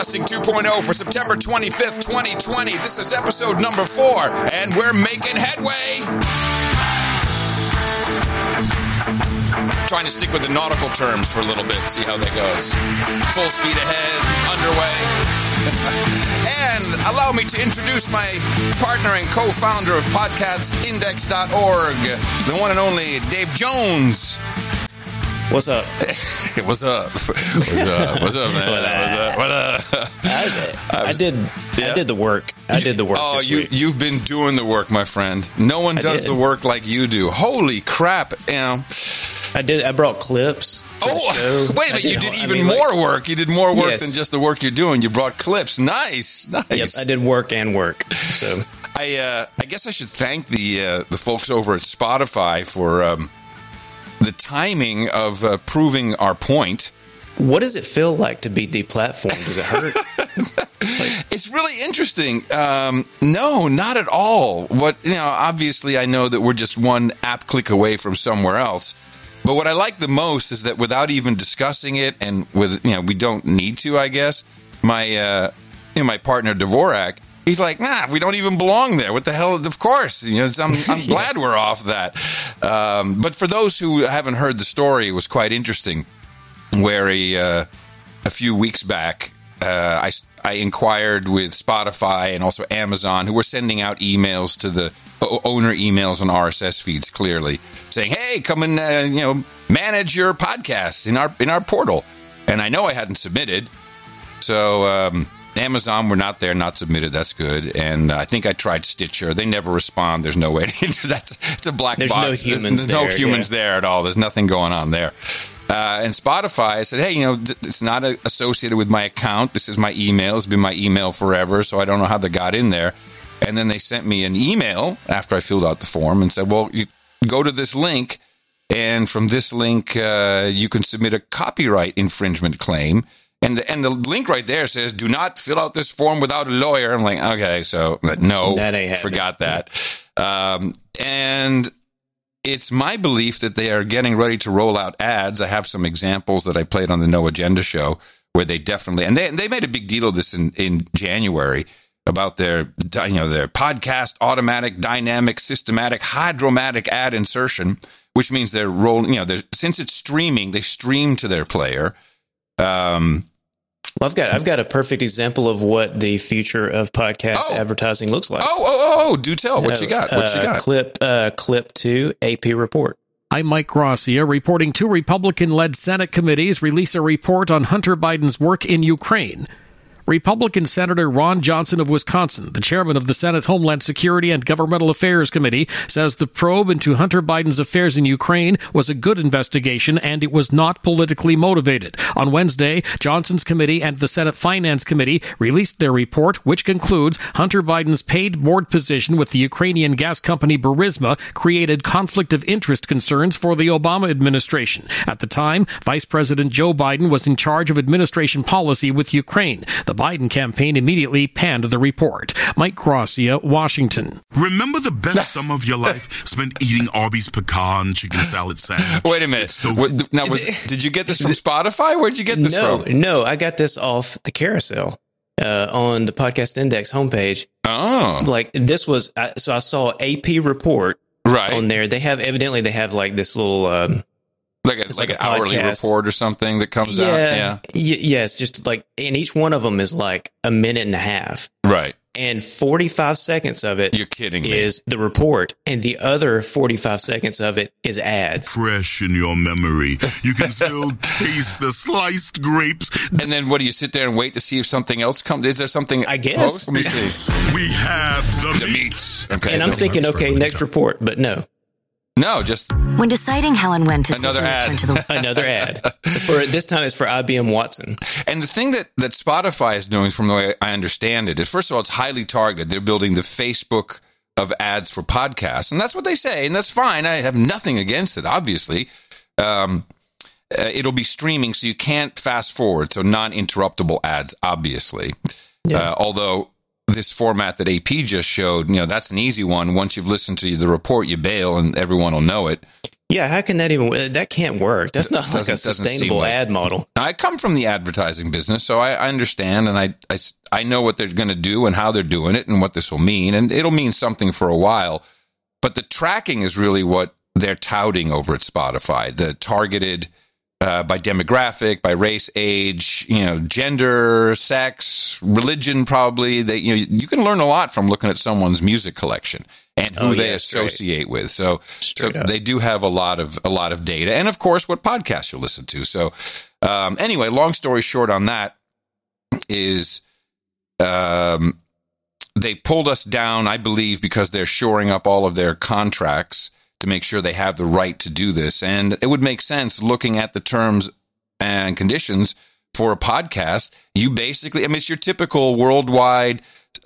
Broadcasting 2.0 for September 25th, 2020. This is episode number 4, and we're making headway. Trying to stick with the nautical terms for a little bit, see how that goes. Full speed ahead, underway. And allow me to introduce my partner and co-founder of podcastindex.org, the one and only Dave Jones. What's up? What's up? What's up, man? What up? I did the work. I did the work. Oh, this week. You've been doing the work, my friend. No one does the work like you do. Holy crap! You know. I brought clips. Oh, wait a minute! You did even more work. You did more work than just the work you're doing. You brought clips. Nice. Yep, I did work and work. So I guess I should thank the folks over at Spotify for the timing of proving our point. What does it feel like to be deplatformed? Does it hurt? It's really interesting. No, not at all. Obviously I know that we're just one app click away from somewhere else. But what I like the most is that without even discussing it, and with we don't need to, I guess, my partner Dvorak, he's like, we don't even belong there. What the hell? Of course. I'm glad we're off that. But for those who haven't heard the story, it was quite interesting. Where a few weeks back, I inquired with Spotify and also Amazon, who were sending out emails to the owner emails and RSS feeds, clearly saying, "Hey, come and manage your podcasts in our portal." And I know I hadn't submitted, so Amazon were not there, not submitted. That's good. And I think I tried Stitcher. They never respond. There's no way to enter that. It's a black box. No humans there's no humans there at all. There's nothing going on there. And Spotify, I said, hey, it's not associated with my account. This is my email. It's been my email forever, so I don't know how they got in there. And then they sent me an email after I filled out the form and said, well, you go to this link, and from this link, you can submit a copyright infringement claim. And the link right there says, do not fill out this form without a lawyer. I'm like, okay, so no, that ain't forgot that. And it's my belief that they are getting ready to roll out ads. I have some examples that I played on the No Agenda show where they definitely, and they made a big deal of this in January about their podcast automatic, dynamic, systematic, hydromatic ad insertion, which means they're rolling, since it's streaming, they stream to their player. I've got a perfect example of what the future of podcast advertising looks like. Do tell. What you got? Clip 2, AP report. I'm Mike Gracia, reporting 2 Republican-led Senate committees release a report on Hunter Biden's work in Ukraine. Republican Senator Ron Johnson of Wisconsin, the chairman of the Senate Homeland Security and Governmental Affairs Committee, says the probe into Hunter Biden's affairs in Ukraine was a good investigation and it was not politically motivated. On Wednesday, Johnson's committee and the Senate Finance Committee released their report, which concludes Hunter Biden's paid board position with the Ukrainian gas company Burisma created conflict of interest concerns for the Obama administration. At the time, Vice President Joe Biden was in charge of administration policy with Ukraine. The Biden campaign immediately panned the report. Mike Gracia, Washington. Remember the best summer of your life spent eating Arby's pecan chicken salad sandwich? Wait a minute. Did you get this from Spotify? Where'd you get this from? No, I got this off the carousel on the Podcast Index homepage. Oh. Like this was, so I saw AP report on there. They have like this little... Like an hourly report or something that comes out. Yes, just like, and each one of them is like a minute and a half. Right. And 45 seconds of it You're kidding me. is the report. And the other 45 seconds of it is ads. Fresh in your memory. You can still taste the sliced grapes. And then what, do you sit there and wait to see if something else comes? Is there something? I guess. Let me see. We have the meats. Okay. And I'm thinking, next report, but no. No, just when deciding how and when to another ad. Another ad. For this time, it's for IBM Watson. And the thing that Spotify is doing, from the way I understand it, is first of all, it's highly targeted. They're building the Facebook of ads for podcasts, and that's what they say, and that's fine. I have nothing against it. Obviously, it'll be streaming, so you can't fast forward. So non-interruptible ads, obviously. Yeah. Although this format that AP just showed, that's an easy one. Once you've listened to the report, you bail and everyone will know it. Yeah, how can that can't work. That's not like a sustainable ad model. I come from the advertising business, so I understand, and I know what they're going to do and how they're doing it and what this will mean, and it'll mean something for a while. But the tracking is really what they're touting over at Spotify, the targeted by demographic, by race, age, gender, sex, religion, probably. You can learn a lot from looking at someone's music collection and who they associate with. So they do have a lot of data, and of course, what podcasts you listen to. So anyway, long story short on that is they pulled us down, I believe, because they're shoring up all of their contracts to make sure they have the right to do this. And it would make sense looking at the terms and conditions for a podcast. You basically, it's your typical worldwide,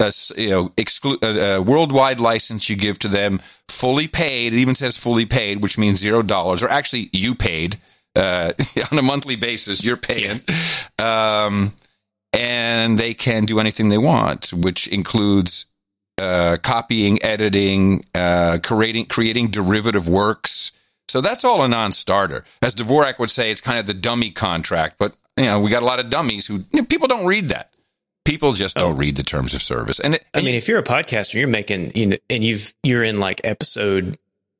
worldwide license you give to them, fully paid. It even says fully paid, which means $0, or actually you paid on a monthly basis. You're paying. And they can do anything they want, which includes copying, editing, creating derivative works. So that's all a non-starter. As Dvorak would say, it's kind of the dummy contract. But we got a lot of dummies who people don't read that. People just don't read the terms of service. And if you're a podcaster, you're making and you're in like episode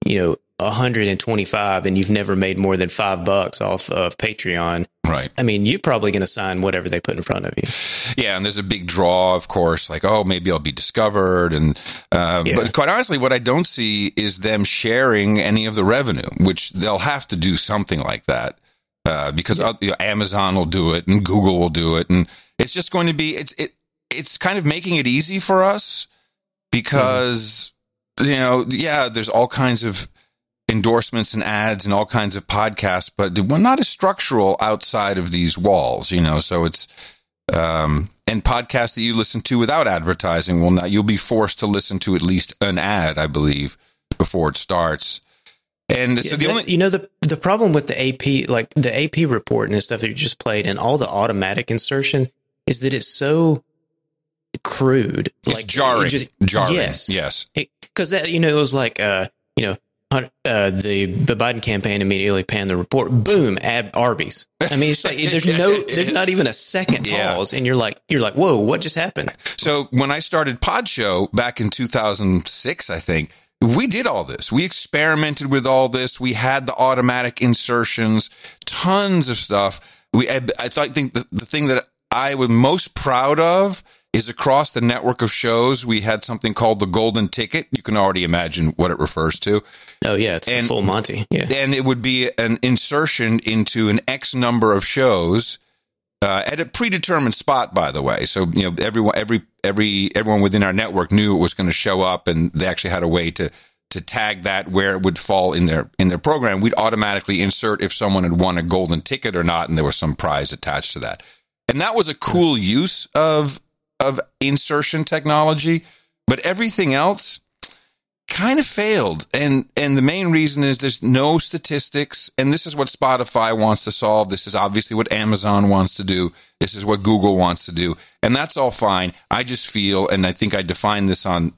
125, and you've never made more than $5 off of Patreon. Right. You're probably going to sign whatever they put in front of you. Yeah, and there's a big draw, of course, like, maybe I'll be discovered. And but quite honestly, what I don't see is them sharing any of the revenue, which they'll have to do something like that because Amazon will do it and Google will do it, and it's just going to be it's kind of making it easy for us because there's all kinds of endorsements and ads and all kinds of podcasts, but we're not as structural outside of these walls, so it's and podcasts that you listen to without advertising you'll be forced to listen to at least an ad, I believe, before it starts. And so the problem with the AP, like the AP report and stuff that you just played and all the automatic insertion, is that it's so crude. It's like jarring. Yes. Because that it was like the Biden campaign immediately panned the report. Boom, Arby's. It's like there's not even a second pause, and you're like, whoa, what just happened? So when I started Pod Show back in 2006, I think we did all this. We experimented with all this. We had the automatic insertions, tons of stuff. I think the thing that I was most proud of is across the network of shows, we had something called the Golden Ticket. You can already imagine what it refers to. Oh, yeah, it's the full Monty. Yeah. And it would be an insertion into an X number of shows at a predetermined spot, by the way. So, everyone within our network knew it was going to show up, and they actually had a way to tag that where it would fall in their program. We'd automatically insert if someone had won a golden ticket or not, and there was some prize attached to that. And that was a cool use of insertion technology, but everything else kind of failed. And the main reason is there's no statistics, and this is what Spotify wants to solve. This is obviously what Amazon wants to do. This is what Google wants to do, and that's all fine. I just feel, and I think I defined this on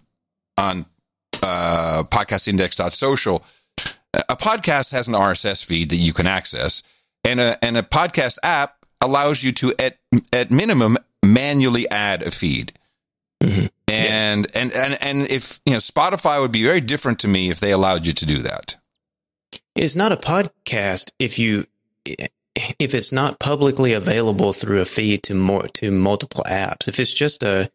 podcastindex.social, a podcast has an RSS feed that you can access, and a podcast app allows you to, at minimum, manually add a feed. Mm-hmm. And if Spotify would be very different to me if they allowed you to do that. It's not a podcast if it's not publicly available through a feed to multiple apps. If it's just that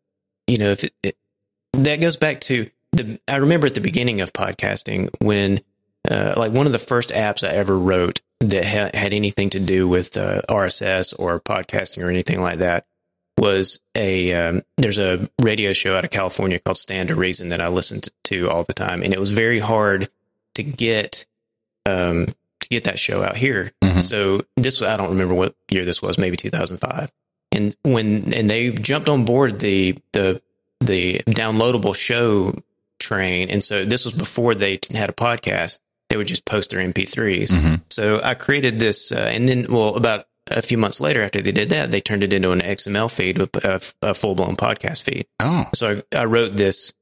goes back to I remember at the beginning of podcasting when like one of the first apps I ever wrote that had anything to do with RSS or podcasting or anything like that was there's a radio show out of California called Stand to Reason that I listened to all the time, and it was very hard to get that show out here. Mm-hmm. So I don't remember what year this was, maybe 2005. And they jumped on board the downloadable show train, and so this was before they had a podcast. They would just post their MP3s. Mm-hmm. So I created this, and then, about a few months later after they did that, they turned it into an XML feed with a full-blown podcast feed. Oh. So I wrote this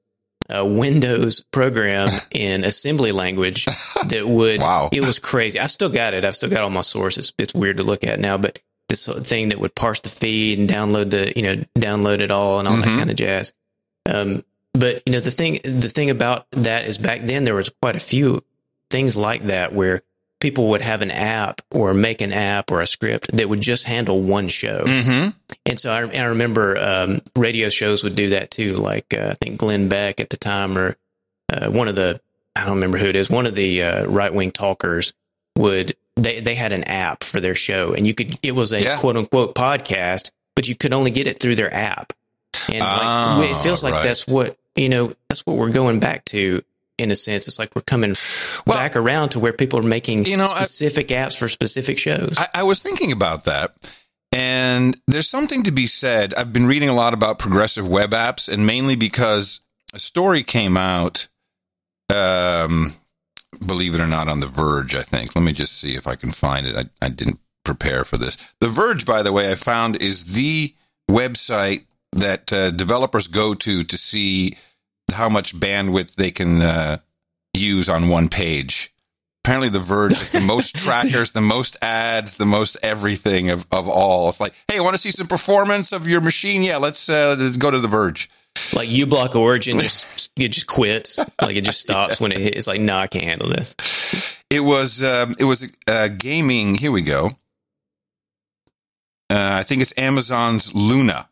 Windows program in assembly language that would, Wow. It was crazy. I've still got it. I've still got all my sources. It's weird to look at now, but this thing that would parse the feed and download it all and all that kind of jazz. But the thing about that is back then there was quite a few things like that where people would have an app or make an app or a script that would just handle one show. Mm-hmm. And so I remember radio shows would do that too. Like I think Glenn Beck at the time, or one of the, I don't remember who it is, one of the right-wing talkers they had an app for their show, and it was a quote unquote podcast, but you could only get it through their app. And it feels like that's what we're going back to. In a sense, it's like we're coming back around to where people are making specific apps for specific shows. I was thinking about that, and there's something to be said. I've been reading a lot about progressive web apps, and mainly because a story came out, believe it or not, on The Verge, I think. Let me just see if I can find it. I didn't prepare for this. The Verge, by the way, I found is the website that developers go to see how much bandwidth they can use on one page. Apparently The Verge has the most trackers, the most ads, the most everything of all. It's like, hey, want to see some performance of your machine? Yeah, let's go to The Verge. Like uBlock Origin just quits. Like it just stops when it hits. It's like, no, I can't handle this. It was gaming. Here we go. I think it's Amazon's Luna.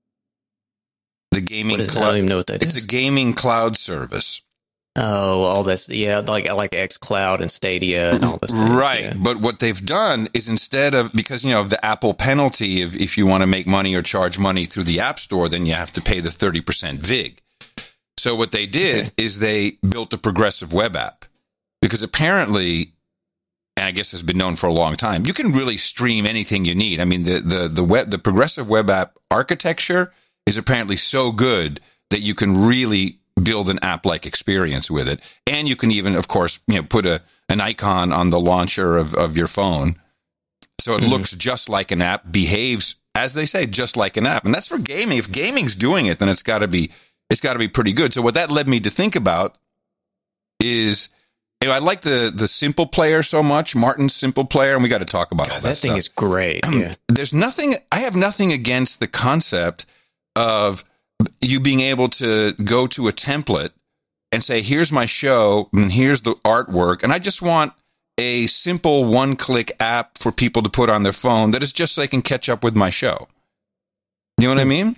The gaming cloud. I don't even know what that is. It's a gaming cloud service. Oh, all this, like xCloud and Stadia and all this. Right. Yeah. But what they've done is instead of, because, of the Apple penalty, if you want to make money or charge money through the App Store, then you have to pay the 30% VIG. So what they did is they built a progressive web app, because apparently, and I guess it's been known for a long time, you can really stream anything you need. I mean, the progressive web app architecture is apparently so good that you can really build an app-like experience with it. And you can even, of course, put an icon on the launcher of your phone. So it looks just like an app, behaves, as they say, just like an app. And that's for gaming. If gaming's doing it, then it's got to be pretty good. So what that led me to think about is, I like the Simple Player so much, Martin's Simple Player, and we got to talk about all that thing stuff. is great. Yeah. I have nothing against the concept of you being able to go to a template and say, here's my show and here's the artwork. And I just want a simple one-click app for people to put on their phone that is just so they can catch up with my show. You know what I mean?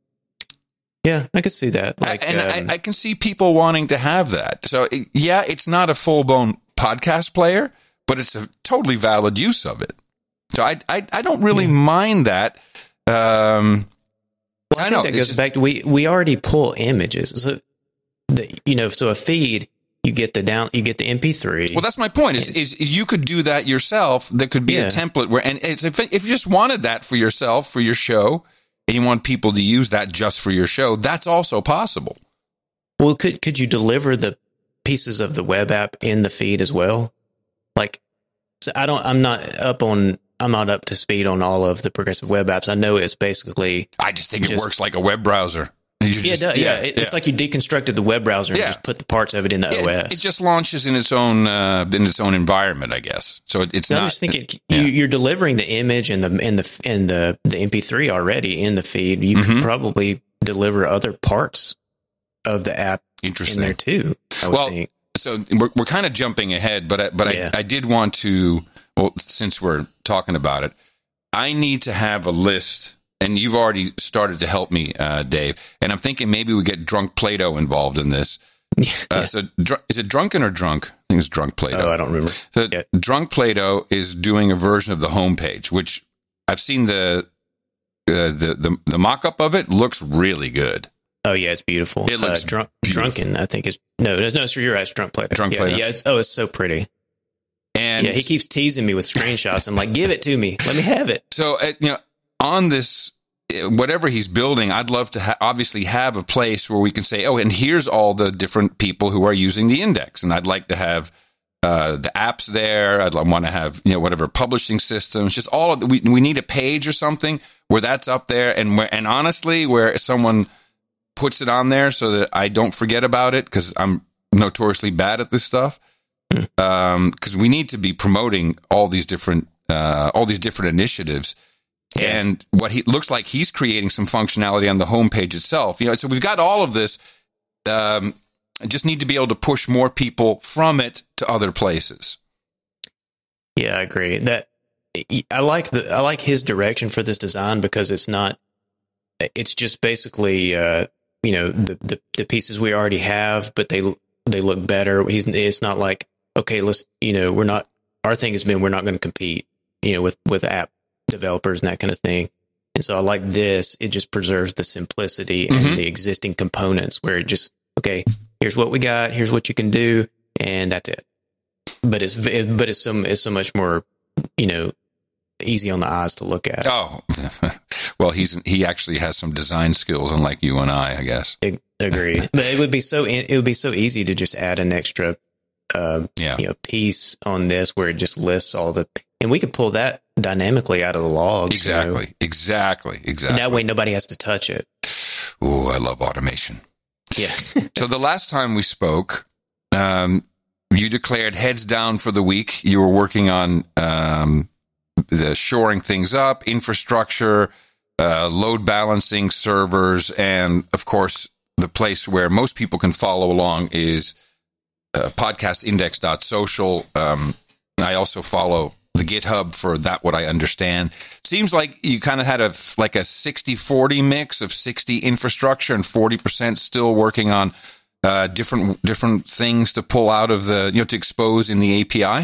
Yeah, I could see that. I can see people wanting to have that. So, it's not a full-blown podcast player, but it's a totally valid use of it. So I don't really mind that. Well, I think that goes back to we already pull images. So so a feed, you get the MP3. Well, that's my point. Is you could do that yourself. There could be a template where, and if you just wanted that for yourself, for your show, and you want people to use that just for your show, that's also possible. Well, could you deliver the pieces of the web app in the feed as well? Like, so I'm not up to speed on all of the progressive web apps. I know it's basically. I just think it works like a web browser. It's like you deconstructed the web browser and just put the parts of it in the OS. It just launches in its own environment, I guess. So it's not. I'm just thinking you're delivering the image and the MP3 already in the feed. You could probably deliver other parts of the app in there too. I would think. So we're kind of jumping ahead, but I did want to. Well, since we're talking about it, I need to have a list, and you've already started to help me, Dave, and I'm thinking maybe we get Drunk Plato involved in this. So is it Drunken or Drunk? I think it's Drunk Plato. Oh, I don't remember. So Drunk Plato is doing a version of the homepage, which I've seen the mock-up of it. Looks really good. Oh, yeah, it's beautiful. It looks beautiful. Drunken, I think, is... No, so you're right, it's Drunk Plato. Drunk Plato. Yeah, it's so pretty. And he keeps teasing me with screenshots. I'm like, give it to me. Let me have it. So, on this, whatever he's building, I'd love to obviously have a place where we can say, oh, and here's all the different people who are using the index. And I'd like to have the apps there. I'd want to have, whatever publishing systems, just all of we need a page or something where that's up there. And honestly, where someone puts it on there so that I don't forget about it, because I'm notoriously bad at this stuff. Because we need to be promoting all these different initiatives. Yeah. And what he looks like he's creating some functionality on the homepage itself. So we've got all of this. I just need to be able to push more people from it to other places. Yeah, I agree. That I like his direction for this design, because it's just basically the pieces we already have, but they look better. It's not like, okay, our thing has been, we're not going to compete, with app developers and that kind of thing. And so I like this. It just preserves the simplicity and the existing components, where it just, okay, here's what we got, here's what you can do, and that's it. But it's so much more, easy on the eyes to look at. Oh, well, he actually has some design skills, unlike you and I guess. Agreed. But it would be so easy to just add an extra, piece on this, where it just lists and we could pull that dynamically out of the logs. Exactly. And that way nobody has to touch it. Ooh, I love automation. Yeah. So the last time we spoke, you declared heads down for the week. You were working on the shoring things up, infrastructure, load balancing, servers, and of course, the place where most people can follow along is podcastindex.social. I also follow the GitHub for that, what I understand. Seems like you kind of had a 60-40 mix of 60 infrastructure and 40% still working on different things to pull out of to expose in the API.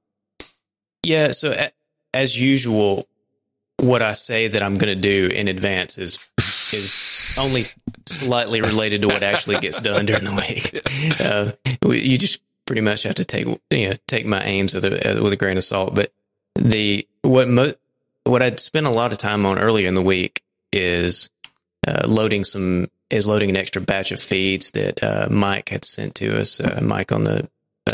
Yeah. So as usual, what I say that I'm going to do in advance is only slightly related to what actually gets done during the week. You just pretty much have to take my aims with a grain of salt. But what I'd spent a lot of time on earlier in the week is loading an extra batch of feeds that Mike had sent to us. Mike on the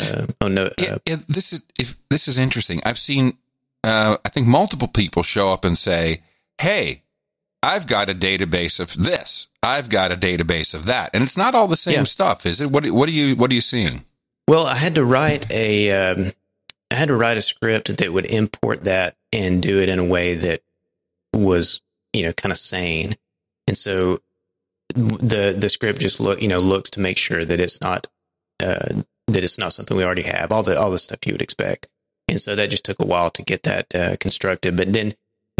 this is interesting. I've seen I think multiple people show up and say, "Hey, I've got a database of this. I've got a database of that," and it's not all the same stuff, is it? What are you seeing? Well, I had to write a script that would import that and do it in a way that was kind of sane, and so the script just looks to make sure that it's not something we already have, all the stuff you would expect. And so that just took a while to get that constructed. But then,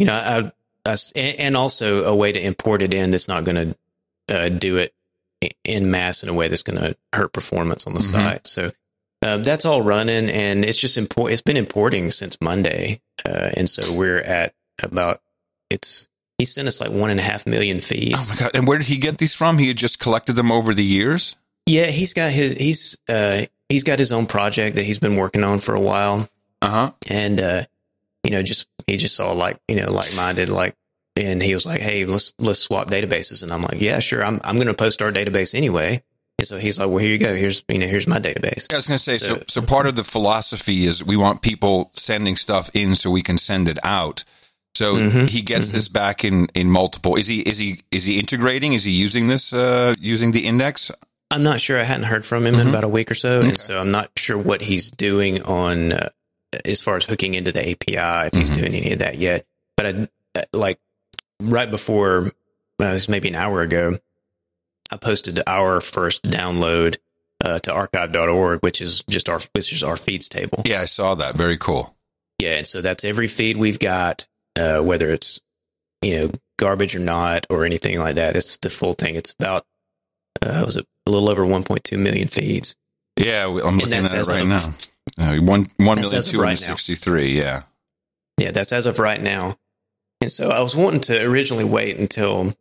and also a way to import it in that's not going to do it in mass in a way that's going to hurt performance on the site. So that's all running, and it's just it's been importing since Monday, and so we're at he sent us like 1.5 million feeds. Oh my God! And where did he get these from? He had just collected them over the years. Yeah, he's got his own project that he's been working on for a while. And he just saw like-minded, and he was like, "Hey, let's swap databases." And I'm like, "Yeah, sure. I'm going to post our database anyway." And so he's like, "Well, here you go. Here's my database." I was going to say, so part of the philosophy is we want people sending stuff in so we can send it out. So he gets this back in multiple. Is he integrating? Is he using this using the index? I'm not sure. I hadn't heard from him in about a week or so, and so I'm not sure what he's doing on as far as hooking into the API, if he's doing any of that yet. But right before, it was maybe an hour ago, I posted our first download to archive.org, which is our feeds table. Yeah, I saw that. Very cool. Yeah, and so that's every feed we've got, whether it's garbage or not or anything like that. It's the full thing. It's about was it a little over 1.2 million feeds? Yeah, I'm looking at it right now. 1,263,000. Yeah, that's as of right now. And so I was wanting to originally wait until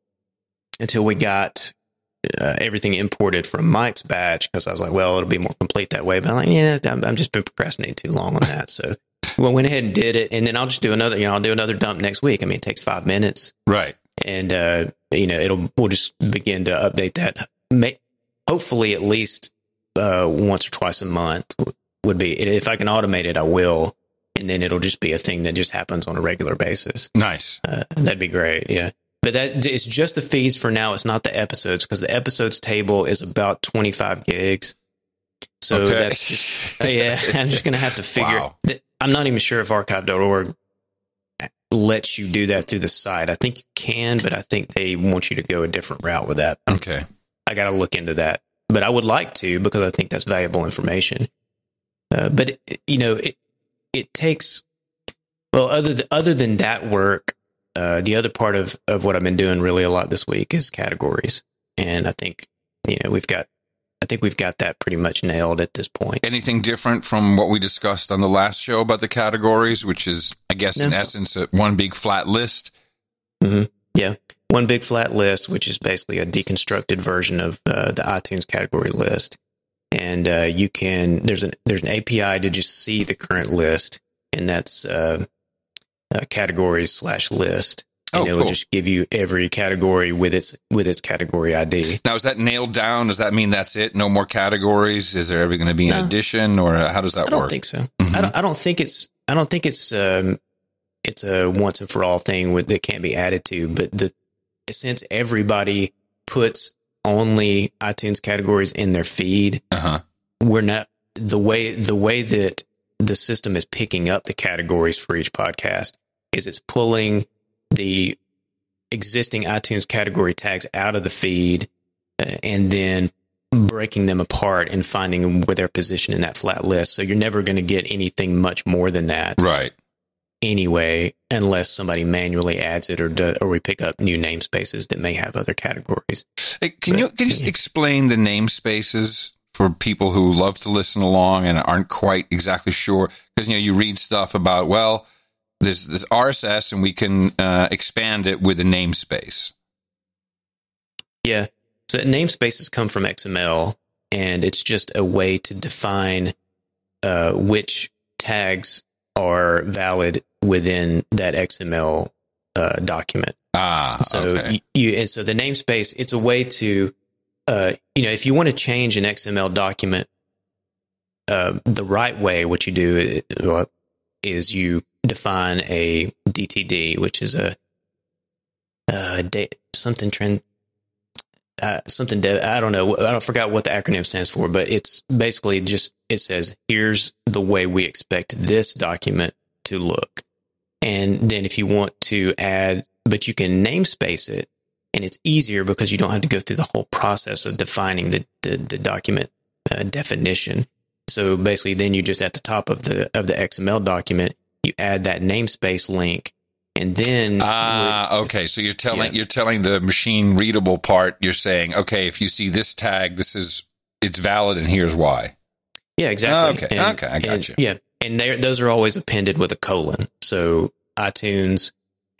we got everything imported from Mike's batch, because I was like, well, it'll be more complete that way. But I'm like, I'm just been procrastinating too long on that. So we went ahead and did it, and then I'll just do another. I'll do another dump next week. I mean, it takes 5 minutes, right? And we'll just begin to update that. Hopefully, at least once or twice a month would be. If I can automate it, I will. And then it'll just be a thing that just happens on a regular basis. Nice. That'd be great. Yeah. But that it's just the feeds for now. It's not the episodes, because the episodes table is about 25 gigs. So Okay. that's just, I'm just going to have to figure. Wow. I'm not even sure if archive.org lets you do that through the site. I think you can, but I think they want you to go a different route with that. Okay. I got to look into that, but I would like to, because I think that's valuable information. But it takes, well, other than that work, the other part of what I've been doing really a lot this week is categories. And I think, we've got that pretty much nailed at this point. Anything different from what we discussed on the last show about the categories, which is, I guess, in essence, one big flat list? Mm-hmm. Yeah. One big flat list, which is basically a deconstructed version of the iTunes category list. And there's an API to just see the current list, and that's categories/list. And it'll just give you every category with its category ID. Now, is that nailed down? Does that mean that's it? No more categories? Is there ever going to be an addition, or how does that work? I don't think so. Mm-hmm. I don't think it's a once and for all thing that can't be added to. But since everybody puts only iTunes categories in their feed, we're not the way that the system is picking up the categories for each podcast is it's pulling the existing iTunes category tags out of the feed and then breaking them apart and finding where they're positioned in that flat list. So you're never going to get anything much more than that. Right. Anyway, unless somebody manually adds it or we pick up new namespaces that may have other categories. Hey, can you just explain the namespaces for people who love to listen along and aren't quite exactly sure? Because, you read stuff about, well, there's this RSS and we can expand it with a namespace. Yeah. So namespaces come from XML, and it's just a way to define which tags are valid within that XML document. So okay. And so the namespace, it's a way to, if you want to change an XML document, the right way, what you do is you define a DTD, which is I don't know. I forgot what the acronym stands for, but it's basically just, it says, here's the way we expect this document to look. And then if you want to add, but you can namespace it, and it's easier because you don't have to go through the whole process of defining the document definition. So basically then you just at the top of the XML document, you add that namespace link. And then okay. So you're telling the machine readable part. You're saying, okay, if you see this tag, it's valid, and here's why. Yeah, exactly. Okay, I got you. Yeah, and those are always appended with a colon. So iTunes :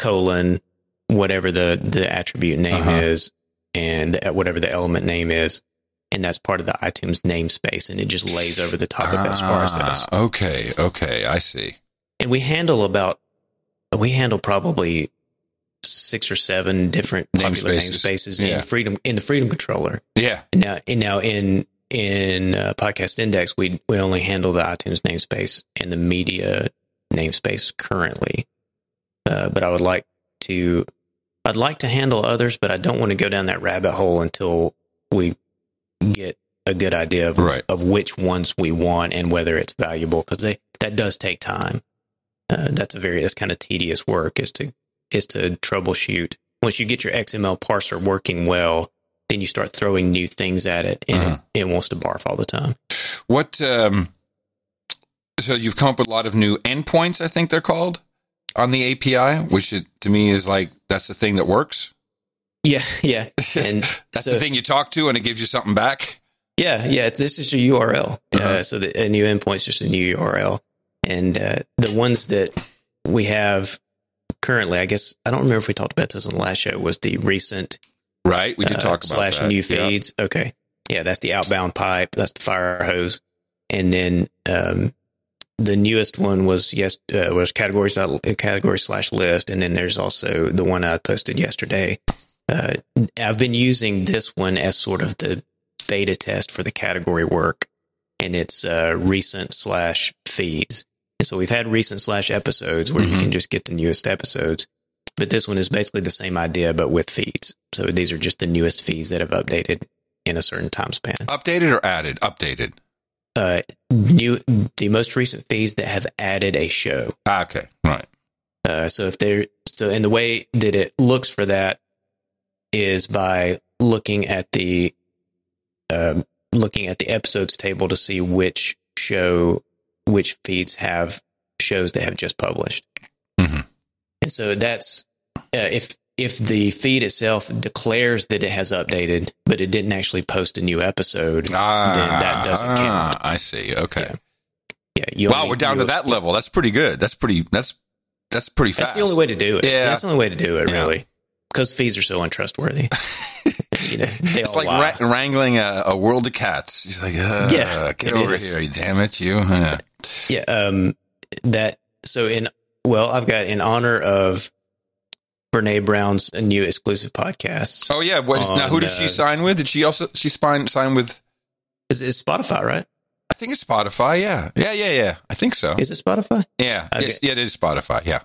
whatever the attribute name is, and whatever the element name is, and that's part of the iTunes namespace, and it just lays over the top of SParsS. Okay, I see. And we handle probably 6 or 7 different popular namespaces in the Freedom Controller. Yeah. And now in Podcast Index, we only handle the iTunes namespace and the media namespace currently. But I'd like to handle others, but I don't want to go down that rabbit hole until we get a good idea of which ones we want and whether it's valuable, because that does take time. That's kind of tedious work is to troubleshoot. Once you get your XML parser working well, then you start throwing new things at it, and it wants to barf all the time. What? So you've come up with a lot of new endpoints, I think they're called, on the API, which to me is like, that's the thing that works. Yeah. And that's the thing you talk to, and it gives you something back. Yeah. This is your URL. So a new endpoint is just a new URL. And the ones that we have currently, I guess, I don't remember if we talked about this on the last show, was the recent. Right, we did talk about that. /new feeds. Yeah. Okay. Yeah, that's the outbound pipe. That's the fire hose. And then the newest one was category/list. And then there's also the one I posted yesterday. I've been using this one as sort of the beta test for the category work. And it's recent/feeds. And so we've had recent/episodes where you can just get the newest episodes. but this one is basically the same idea, but with feeds. So these are just the newest feeds that have updated in a certain time span. Updated or added? Updated. The most recent feeds that have added a show. Okay, right. And the way that it looks for that is by looking at the episodes table to see which feeds have shows that have just published. Mm-hmm. And so that's if the feed itself declares that it has updated, but it didn't actually post a new episode, then that doesn't count. I see. Okay. Yeah. Wow, we're down to that level. That's pretty good. That's pretty fast. That's the only way to do it. Yeah. That's the only way to do it, really. Because feeds are so untrustworthy. It's like wrangling a world of cats. She's like, get over here, damn it, you. Yeah. I've got, in honor of Brene Brown's new exclusive podcast. Oh yeah. Now who did she sign with? Did she sign with? Is it Spotify, right? I think it's Spotify. Yeah. I think so. Is it Spotify? Yeah. Okay. It is Spotify. Yeah.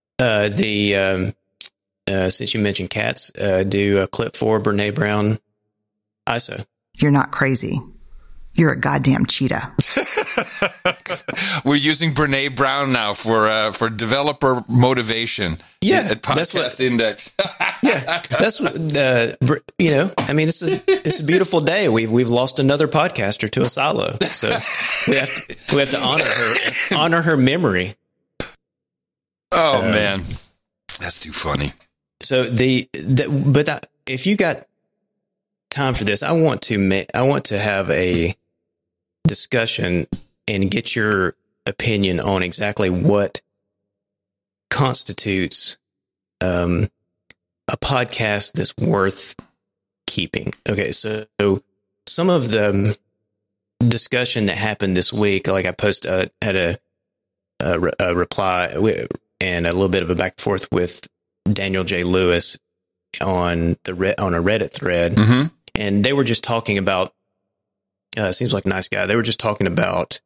Since you mentioned cats, do a clip for Brene Brown ISO. You're not crazy. You're a goddamn cheetah. We're using Brene Brown now for developer motivation. Yeah, at Podcast Index. Yeah, that's what I mean, it's a beautiful day. We've lost another podcaster to a silo, so we have to honor her memory. Oh man, that's too funny. So if you got time for this, I want to have a discussion and get your opinion on exactly what constitutes a podcast that's worth keeping. Okay, so some of the discussion that happened this week, like I had a reply and a little bit of a back and forth with Daniel J. Lewis on a Reddit thread, mm-hmm. and they were just talking about. Seems like a nice guy. They were just talking about,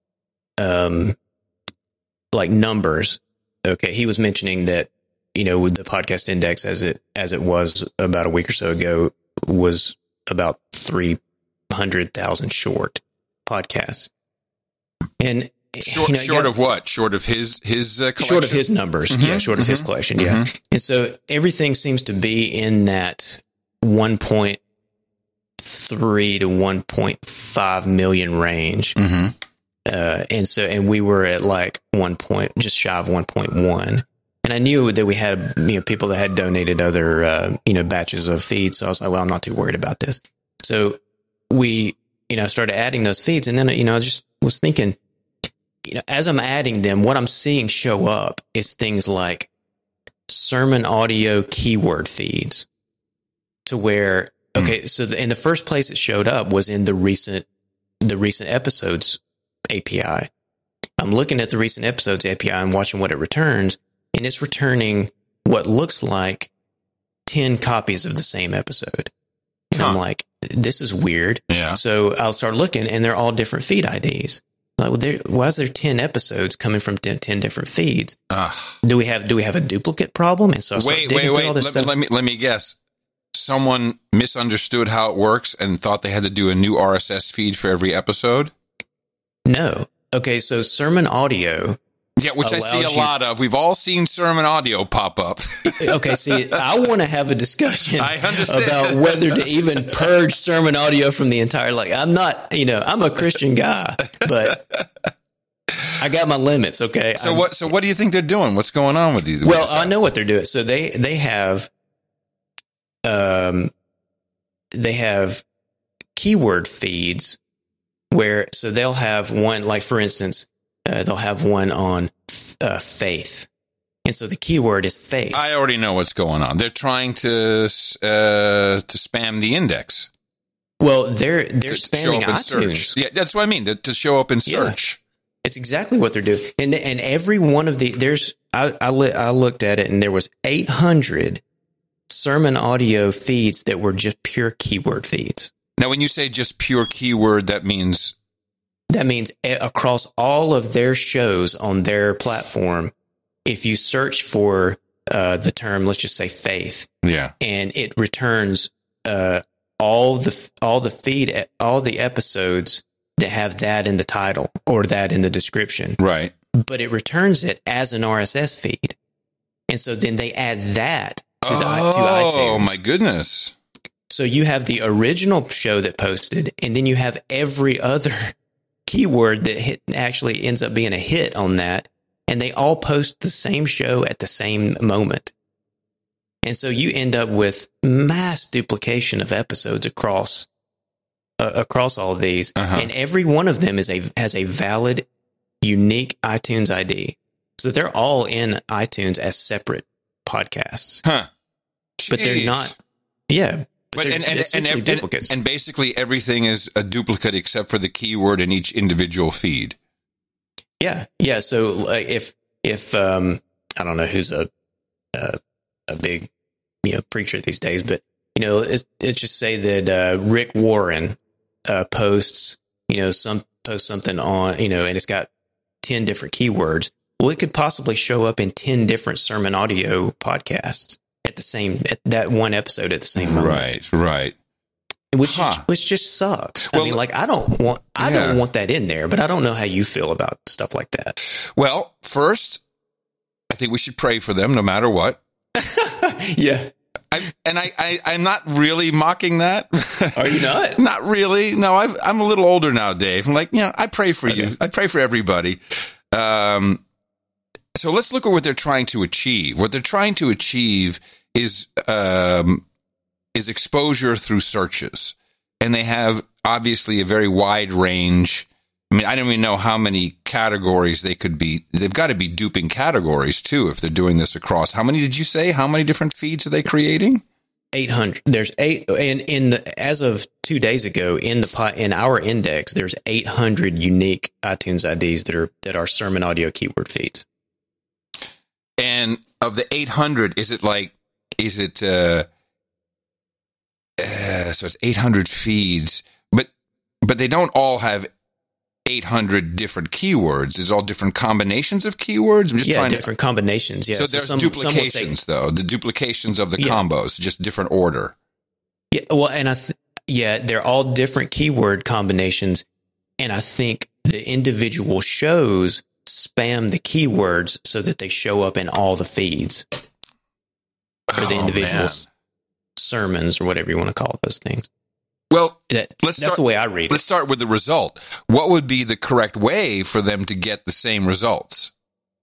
like numbers. Okay, he was mentioning that with the Podcast Index as it was about a week or so ago was about 300,000 short podcasts, and short of what? Short of his collection? Short of his numbers, mm-hmm. yeah. Short of his collection, yeah. Mm-hmm. And so everything seems to be in that 1.3 to 1.5 million range. Mm-hmm. And we were at like just shy of 1.1. And I knew that we had, people that had donated other, batches of feeds. So I was like, well, I'm not too worried about this. So we, started adding those feeds. And then, I just was thinking, as I'm adding them, what I'm seeing show up is things like sermon audio keyword feeds, to where, okay, so in the first place it showed up was in the recent episodes API. I'm looking at the recent episodes API and watching what it returns, and it's returning what looks like 10 copies of the same episode. And I'm like, this is weird. Yeah. So I'll start looking, and they're all different feed IDs. Like, why is there 10 episodes coming from 10 different feeds? Do we have a duplicate problem? And so wait. Let me guess. Someone misunderstood how it works and thought they had to do a new RSS feed for every episode? No. Okay, so sermon audio. Yeah, which I see a lot of. We've all seen sermon audio pop up. Okay, see, I want to have a discussion I understand. about whether to even purge sermon audio from the entire, I'm not, I'm a Christian guy, but I got my limits, okay? So what do you think they're doing? What's going on with these? Well, I know what they're doing. So they have keyword feeds where, so they'll have one, like for instance, they'll have one on faith. And so the keyword is faith. I already know what's going on. They're trying to spam the index. Well, they're spamming iTunes. Search. Yeah, that's what I mean. To show up in search. Yeah. It's exactly what they're doing. And every one of I looked at it, and there was 800 sermon audio feeds that were just pure keyword feeds. Now, when you say just pure keyword, that means across all of their shows on their platform, if you search for the term, let's just say faith, Yeah. and it returns all the episodes that have that in the title or that in the description. Right. But it returns it as an RSS feed. And so then they add that to iTunes. Oh, my goodness. So you have the original show that posted, and then you have every other keyword that actually ends up being a hit on that. And they all post the same show at the same moment. And so you end up with mass duplication of episodes across all of these. And every one of them has a valid, unique iTunes ID. So they're all in iTunes as separate podcasts. Huh. But they're not. Yeah. But essentially duplicates. And basically everything is a duplicate except for the keyword in each individual feed. Yeah. Yeah. So if I don't know who's a big, preacher these days, but it's just say that Rick Warren posts something on, and it's got 10 different keywords. Well, it could possibly show up in 10 different sermon audio podcasts at that one episode at the same moment. Right. Which just sucks. Well, I don't want that in there, but I don't know how you feel about stuff like that. Well, first, I think we should pray for them no matter what. Yeah. I'm not really mocking that. Are you not? Not really. No, I'm a little older now, Dave. I'm like, I pray for you. I pray for everybody. So let's look at what they're trying to achieve. What they're trying to achieve is exposure through searches. And they have obviously a very wide range. I mean, I don't even know how many categories they could be. They've got to be duping categories too if they're doing this across. How many did you say? How many different feeds are they creating? 800. There's 8, and as of 2 days ago in our index, there's 800 unique iTunes IDs that are sermon audio keyword feeds. And of the 800, so it's 800 feeds, but they don't all have 800 different keywords. There's all different combinations of keywords. I'm just trying different combinations. Yeah. So there's duplications, though. The duplications of the combos, just different order. Yeah. Well, and they're all different keyword combinations. And I think the individual shows spam the keywords so that they show up in all the feeds or the individual sermons or whatever you want to call those things. Well, that's the way I read it. Let's start with the result. What would be the correct way for them to get the same results?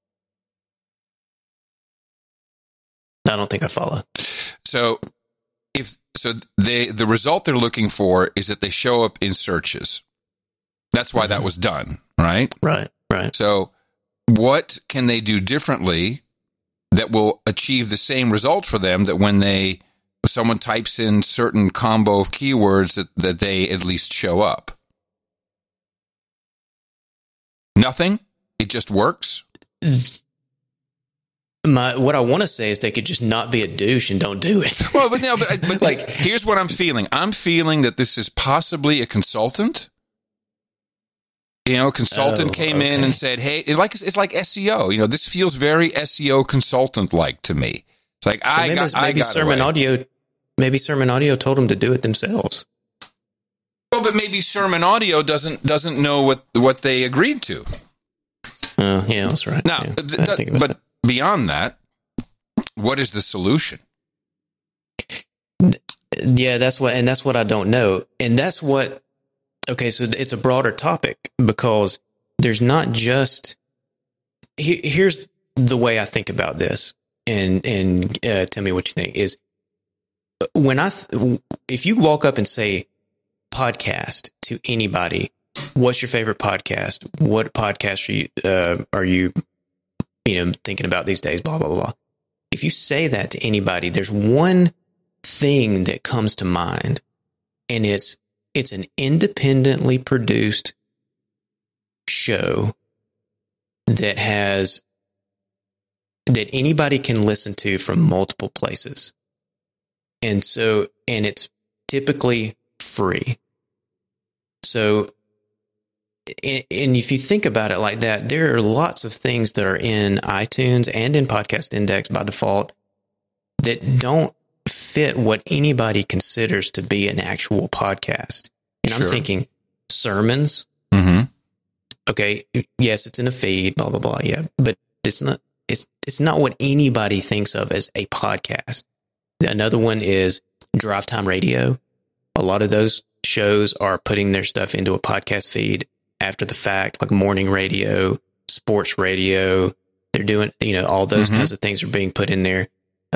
I don't think I follow. So the result they're looking for is that they show up in searches. That's why that was done, right? Right. So what can they do differently that will achieve the same result for them that when someone types in certain combo of keywords that they at least show up? Nothing? It just works? What I want to say is they could just not be a douche and don't do it. Well, but here's what I'm feeling. I'm feeling that this is possibly a consultant. Consultant came in and said, "Hey, it's like SEO. This feels very SEO consultant-like to me." It's like maybe Sermon Audio. Maybe Sermon Audio told them to do it themselves. Well, but maybe Sermon Audio doesn't know what they agreed to. Oh, yeah, that's right. Now, but beyond that, what is the solution? Yeah, that's what I don't know, and that's what. Okay, so it's a broader topic because there's not just. Here's the way I think about this, and tell me what you think is. If you walk up and say podcast to anybody, what's your favorite podcast? What podcast are you thinking about these days? Blah blah blah. If you say that to anybody, there's one thing that comes to mind, and it's an independently produced show that anybody can listen to from multiple places. And it's typically free. So and if you think about it like that, there are lots of things that are in iTunes and in Podcast Index by default that don't fit what anybody considers to be an actual podcast. And Sure. I'm thinking sermons. Mm-hmm. Okay, yes, it's in a feed, blah blah blah. Yeah, but it's not. It's not what anybody thinks of as a podcast. Another one is Drive Time Radio. A lot of those shows are putting their stuff into a podcast feed after the fact, like morning radio, sports radio. They're doing, all those kinds of things are being put in there.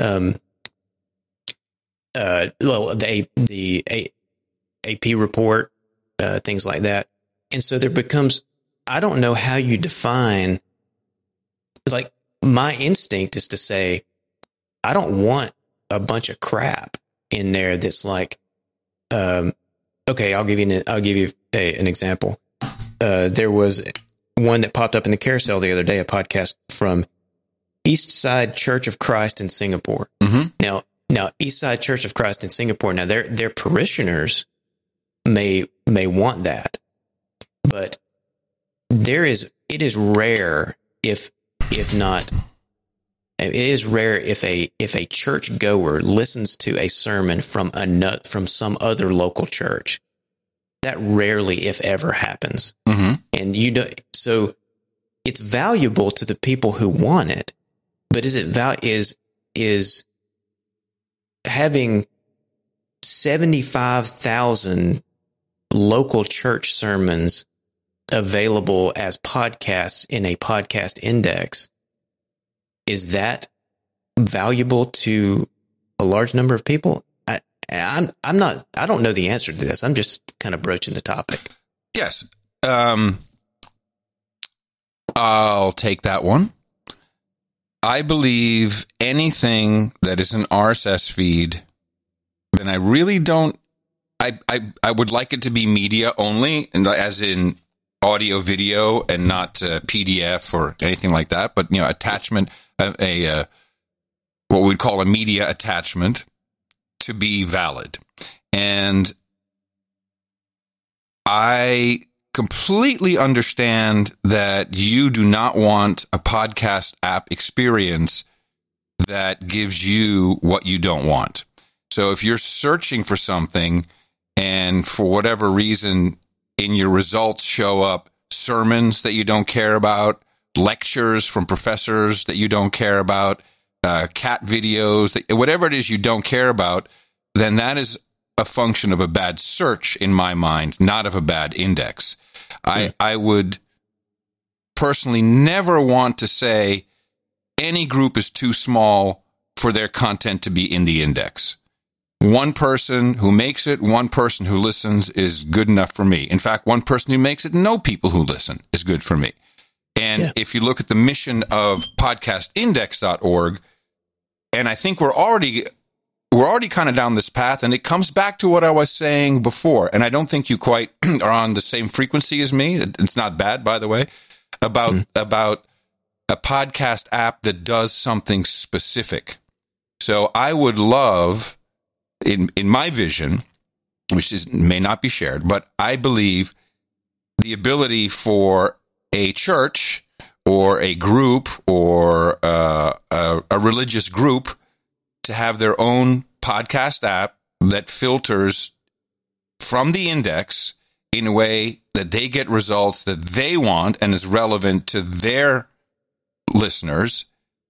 The AP report, things like that. And so there becomes, I don't know how you define, like, my instinct is to say, I don't want a bunch of crap in there that's like, okay, I'll give you an example. There was one that popped up in the carousel the other day, a podcast from East Side Church of Christ in Singapore. Mm-hmm. Now East Side Church of Christ in Singapore. Now their parishioners may want that, but it is rare if a church goer listens to a sermon from some other local church. That rarely, if ever, happens. Mm-hmm. And so it's valuable to the people who want it, but is having 75,000 local church sermons available as podcasts in a podcast index, is that valuable to a large number of people? I don't know the answer to this. I'm just kind of broaching the topic. Yes. I'll take that one. I believe anything that is an RSS feed, then I really don't, I would like it to be media only, and as in audio, video, and not PDF or anything like that, but, attachment, what we'd call a media attachment, to be valid. And I completely understand that you do not want a podcast app experience that gives you what you don't want. So if you're searching for something and for whatever reason in your results show up sermons that you don't care about, lectures from professors that you don't care about, cat videos, whatever it is you don't care about, then that is a function of a bad search in my mind, not of a bad index. I would personally never want to say any group is too small for their content to be in the index. One person who makes it, one person who listens is good enough for me. In fact, one person who makes it, no people who listen is good for me. And if you look at the mission of podcastindex.org, and I think we're already kind of down this path, and it comes back to what I was saying before, and I don't think you quite are on the same frequency as me. It's not bad, by the way, about a podcast app that does something specific. So I would love, in my vision, which may not be shared, but I believe the ability for a church or a group or a religious group to have their own podcast app that filters from the index in a way that they get results that they want and is relevant to their listeners.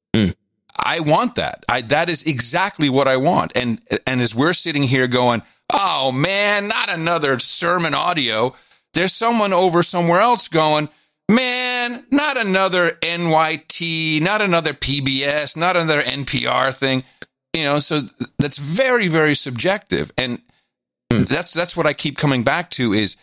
I want that. That is exactly what I want. And as we're sitting here going, oh man, not another sermon audio, there's someone over somewhere else going, man, not another NYT, not another PBS, not another NPR thing. So that's very, very subjective. And that's what I keep coming back to is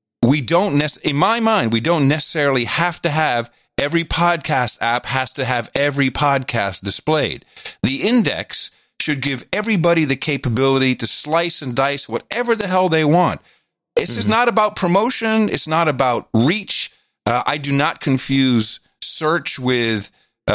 in my mind, we don't necessarily have to have every podcast app has to have every podcast displayed. The index should give everybody the capability to slice and dice whatever the hell they want. This is not about promotion. It's not about reach. I do not confuse search with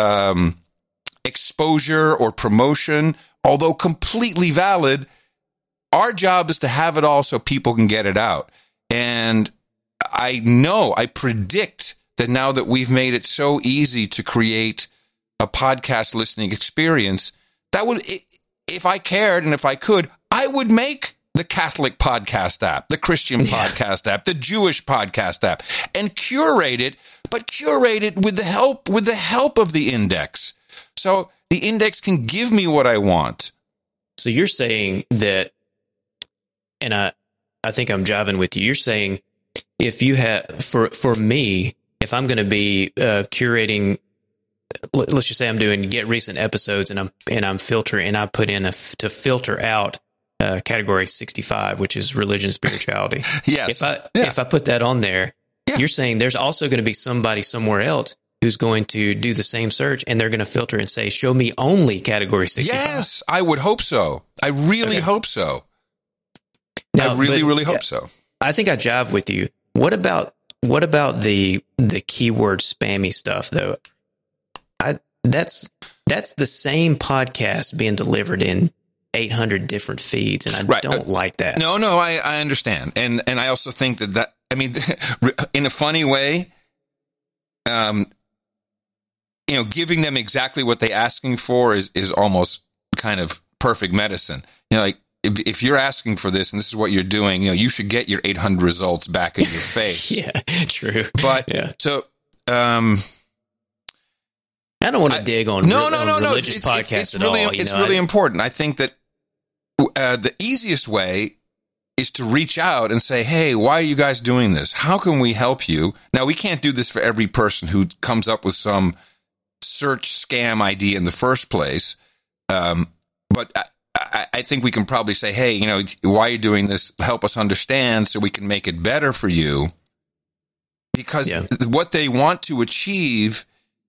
exposure or promotion, although completely valid. Our job is to have it all so people can get it out. And I predict that now that we've made it so easy to create a podcast listening experience, that would, if I cared and if I could, I would make the Catholic podcast app, the Christian podcast app, the Jewish podcast app, and curate it, but curate it with the help of the index. So the index can give me what I want. So you're saying that, and I think I'm jiving with you. You're saying if you have, for me, if I'm going to be curating, let's just say I'm doing get recent episodes and I'm filtering, and I put in to filter out category 65, which is religion and spirituality. Yes. If I put that on there, you're saying there's also going to be somebody somewhere else who's going to do the same search, and they're going to filter and say, show me only category 65. Yes, I would hope so. I really hope so. Now, I really hope so. I think I jive with you. What about the keyword spammy stuff though? That's the same podcast being delivered in 800 different feeds, and I don't like that. No, I understand, and I also think that I mean, in a funny way, giving them exactly what they're asking for is almost kind of perfect medicine. Like if you're asking for this and this is what you're doing, you should get your 800 results back in your face. Yeah, true. But so. I don't want to dig on religious podcasts at all. It's really important. I think that the easiest way is to reach out and say, hey, why are you guys doing this? How can we help you? Now, we can't do this for every person who comes up with some search scam idea in the first place. But I think we can probably say, hey, why are you doing this? Help us understand so we can make it better for you. Because what they want to achieve,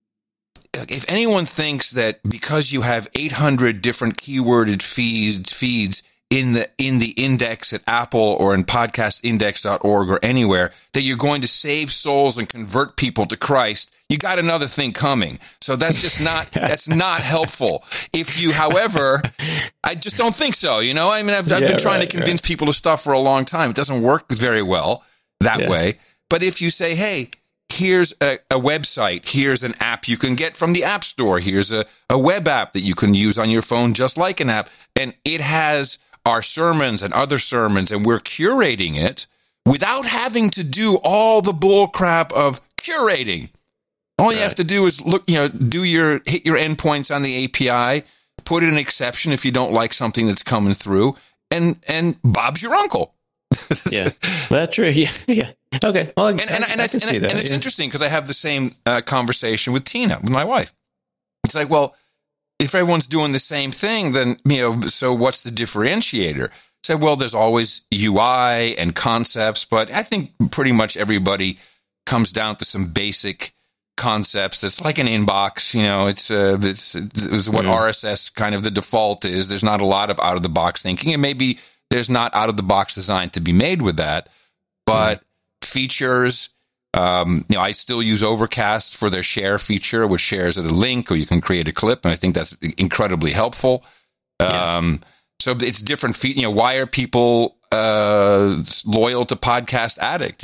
if anyone thinks that because you have 800 different keyworded feeds in the index at Apple or in podcastindex.org or anywhere, that you're going to save souls and convert people to Christ, you got another thing coming. So that's just that's not helpful. If you, however, I just don't think so. I mean, I've been trying to convince people of stuff for a long time. It doesn't work very well that way. But if you say, hey, here's a website, here's an app you can get from the App Store, here's a web app that you can use on your phone just like an app, and it has our sermons and other sermons, and we're curating it without having to do all the bull crap of curating. All you have to do is look, hit your endpoints on the API, put in an exception if you don't like something that's coming through, and Bob's your uncle. Yeah, that's true. Yeah. Okay. Well, I can see that. And it's interesting because I have the same conversation with Tina, with my wife. It's like, well, if everyone's doing the same thing, then, so what's the differentiator? So, well, there's always UI and concepts, but I think pretty much everybody comes down to some basic concepts. It's like an inbox, it's what RSS kind of the default is. There's not a lot of out of the box thinking, and maybe there's not out of the box design to be made with that, but features, I still use Overcast for their share feature, which shares a link or you can create a clip. And I think that's incredibly helpful. So it's different. Why are people loyal to Podcast Addict?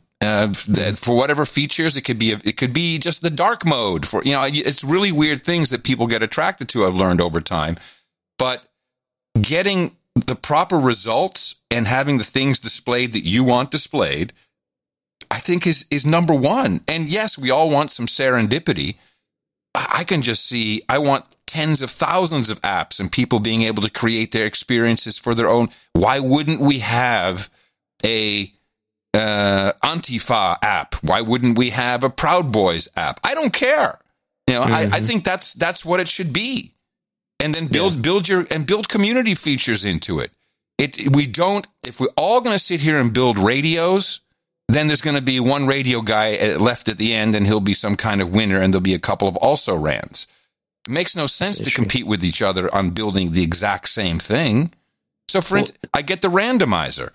For whatever features, it could be just the dark mode for, it's really weird things that people get attracted to. I've learned over time, but getting the proper results and having the things displayed that you want displayed, I think is number one. And yes, we all want some serendipity. I can just see, I want tens of thousands of apps and people being able to create their experiences for their own. Why wouldn't we have a Antifa app? Why wouldn't we have a Proud Boys app? I don't care. I think that's what it should be. And then build community features into it. If we're all going to sit here and build radios, then there's going to be one radio guy left at the end, and he'll be some kind of winner, and there'll be a couple of also rans. It makes no sense to compete with each other on building the exact same thing. So, for instance, I get the randomizer.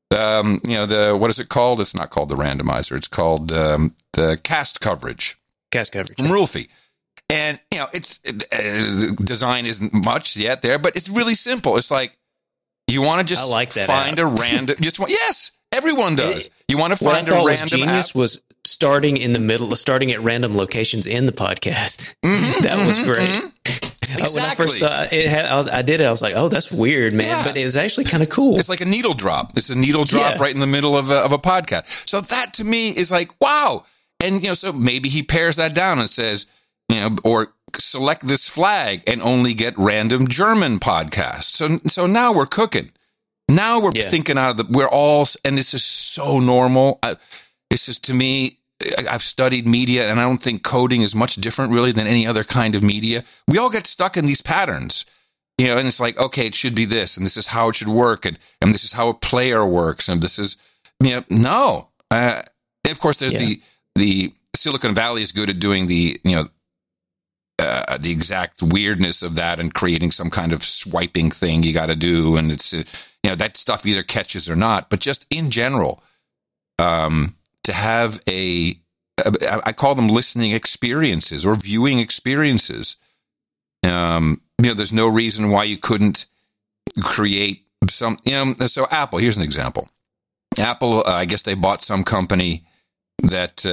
What is it called? It's not called the randomizer. It's called the cast coverage. Cast coverage from Rulfi. And, it's design isn't much yet there, but it's really simple. It's like, you want to just find a random, yes. Everyone does. You want to What I find a thought was random genius app? was starting in the middle, starting at random locations in the podcast. That was great. Exactly. When I first thought I did it, I was like, "Oh, that's weird, man!" Yeah. But it was actually kind of cool. It's like a needle drop. It's a needle drop right in the middle of a podcast. So that to me is like, wow. And, so maybe he pairs that down and says, or select this flag and only get random German podcasts. So now we're cooking. Now we're thinking out of and this is so normal. It's just, to me, I've studied media, and I don't think coding is much different really than any other kind of media. We all get stuck in these patterns, and it's like, okay, it should be this, and this is how it should work, and this is how a player works, and this is, no. And of course, there's the Silicon Valley is good at doing the exact weirdness of that and creating some kind of swiping thing you got to do, and it's that stuff either catches or not. But just in general, to have I call them listening experiences or viewing experiences. There's no reason why you couldn't create some. So Apple, here's an example. Apple, I guess they bought some company that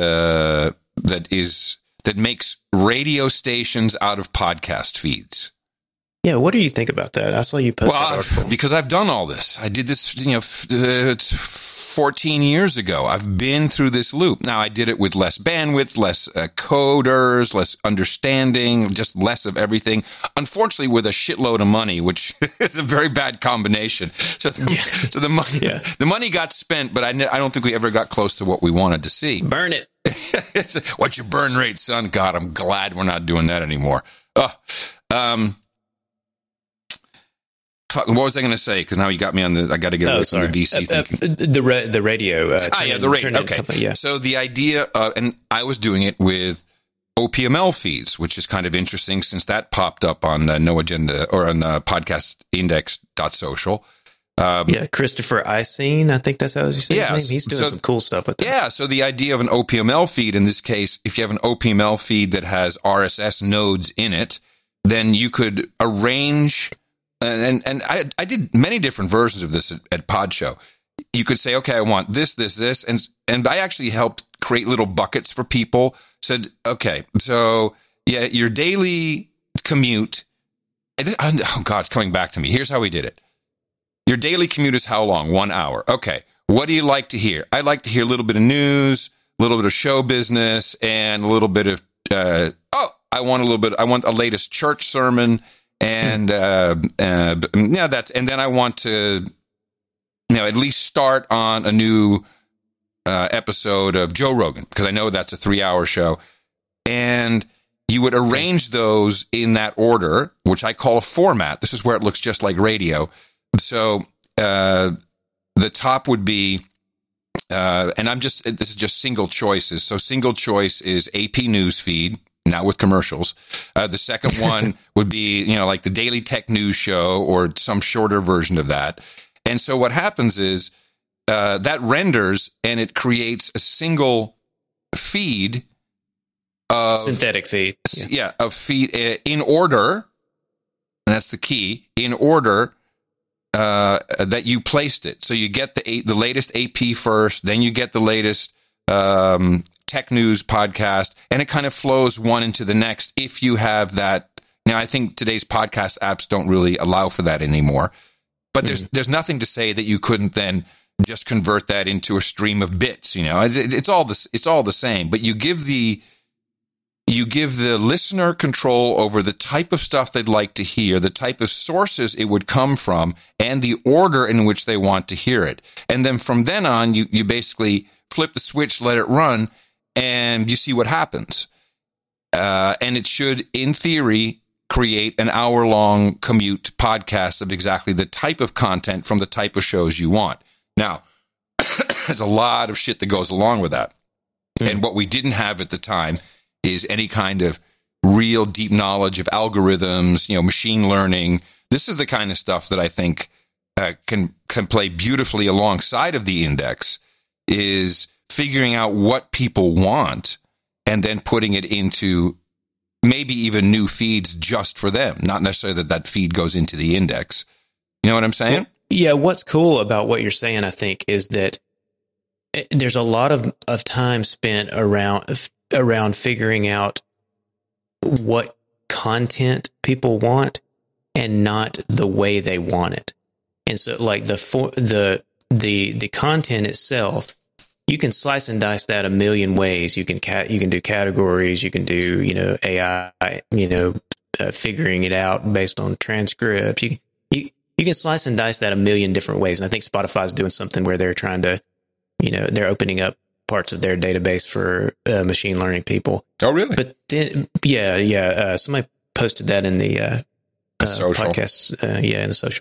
makes radio stations out of podcast feeds. Yeah, what do you think about that? I saw you post that article. Because I've done all this. I did this, it's 14 years ago. I've been through this loop. Now, I did it with less bandwidth, less coders, less understanding, just less of everything. Unfortunately, with a shitload of money, which is a very bad combination. So the money got spent, but I don't think we ever got close to what we wanted to see. Burn it. What's your burn rate, son? God, I'm glad we're not doing that anymore. What was I going to say? Because now you got me on I got to get away from the VC thinking. The radio. The radio. Okay. Company, So the idea, and I was doing it with OPML feeds, which is kind of interesting since that popped up on No Agenda or on podcastindex.social. Christopher Icene, I think that's how you say his name. He's doing some cool stuff with that. Yeah, so the idea of an OPML feed, in this case, if you have an OPML feed that has RSS nodes in it, then you could arrange... And I did many different versions of this at Podshow. You could say, okay, I want this, and I actually helped create little buckets for people. Said, okay, so your daily commute. Oh God, it's coming back to me. Here's how we did it. Your daily commute is how long? 1 hour. Okay, what do you like to hear? I like to hear a little bit of news, a little bit of show business, and a little bit of I want a latest church sermon. And and then I want to at least start on a new episode of Joe Rogan, because I know that's a 3-hour show, and you would arrange those in that order, which I call a format. This is where it looks just like radio. So the top would be and this is just single choices. So single choice is AP News Feed. Now with commercials. The second one would be, like the Daily Tech News Show or some shorter version of that. And so what happens is that renders and it creates a single feed of synthetic feed. Yeah, of feed in order. And that's the key, in order that you placed it. So you get the latest AP first, then you get the latest tech news podcast, and it kind of flows one into the next if you have that. Now, I think today's podcast apps don't really allow for that anymore, but there's nothing to say that you couldn't then just convert that into a stream of bits. It's all the same, but you give the listener control over the type of stuff they'd like to hear, the type of sources it would come from, and the order in which they want to hear it. And then from then on, you basically flip the switch, let it run, and you see what happens. And it should, in theory, create an hour-long commute podcast of exactly the type of content from the type of shows you want. Now, there's a lot of shit that goes along with that. And what we didn't have at the time is any kind of real deep knowledge of algorithms, machine learning. This is the kind of stuff that I think can play beautifully alongside of the index, is figuring out what people want and then putting it into maybe even new feeds just for them, not necessarily that feed goes into the index. You know what I'm saying? Yeah, what's cool about what you're saying, I think, is that there's a lot of time spent around figuring out what content people want and not the way they want it. And so like the content itself, you can slice and dice that a million ways. You can do categories, you can do, AI, figuring it out based on transcripts. You can slice and dice that a million different ways. And I think Spotify's doing something where they're trying to, they're opening up parts of their database for machine learning people. Oh, really? But then, yeah. Somebody posted that in the podcast, in the social.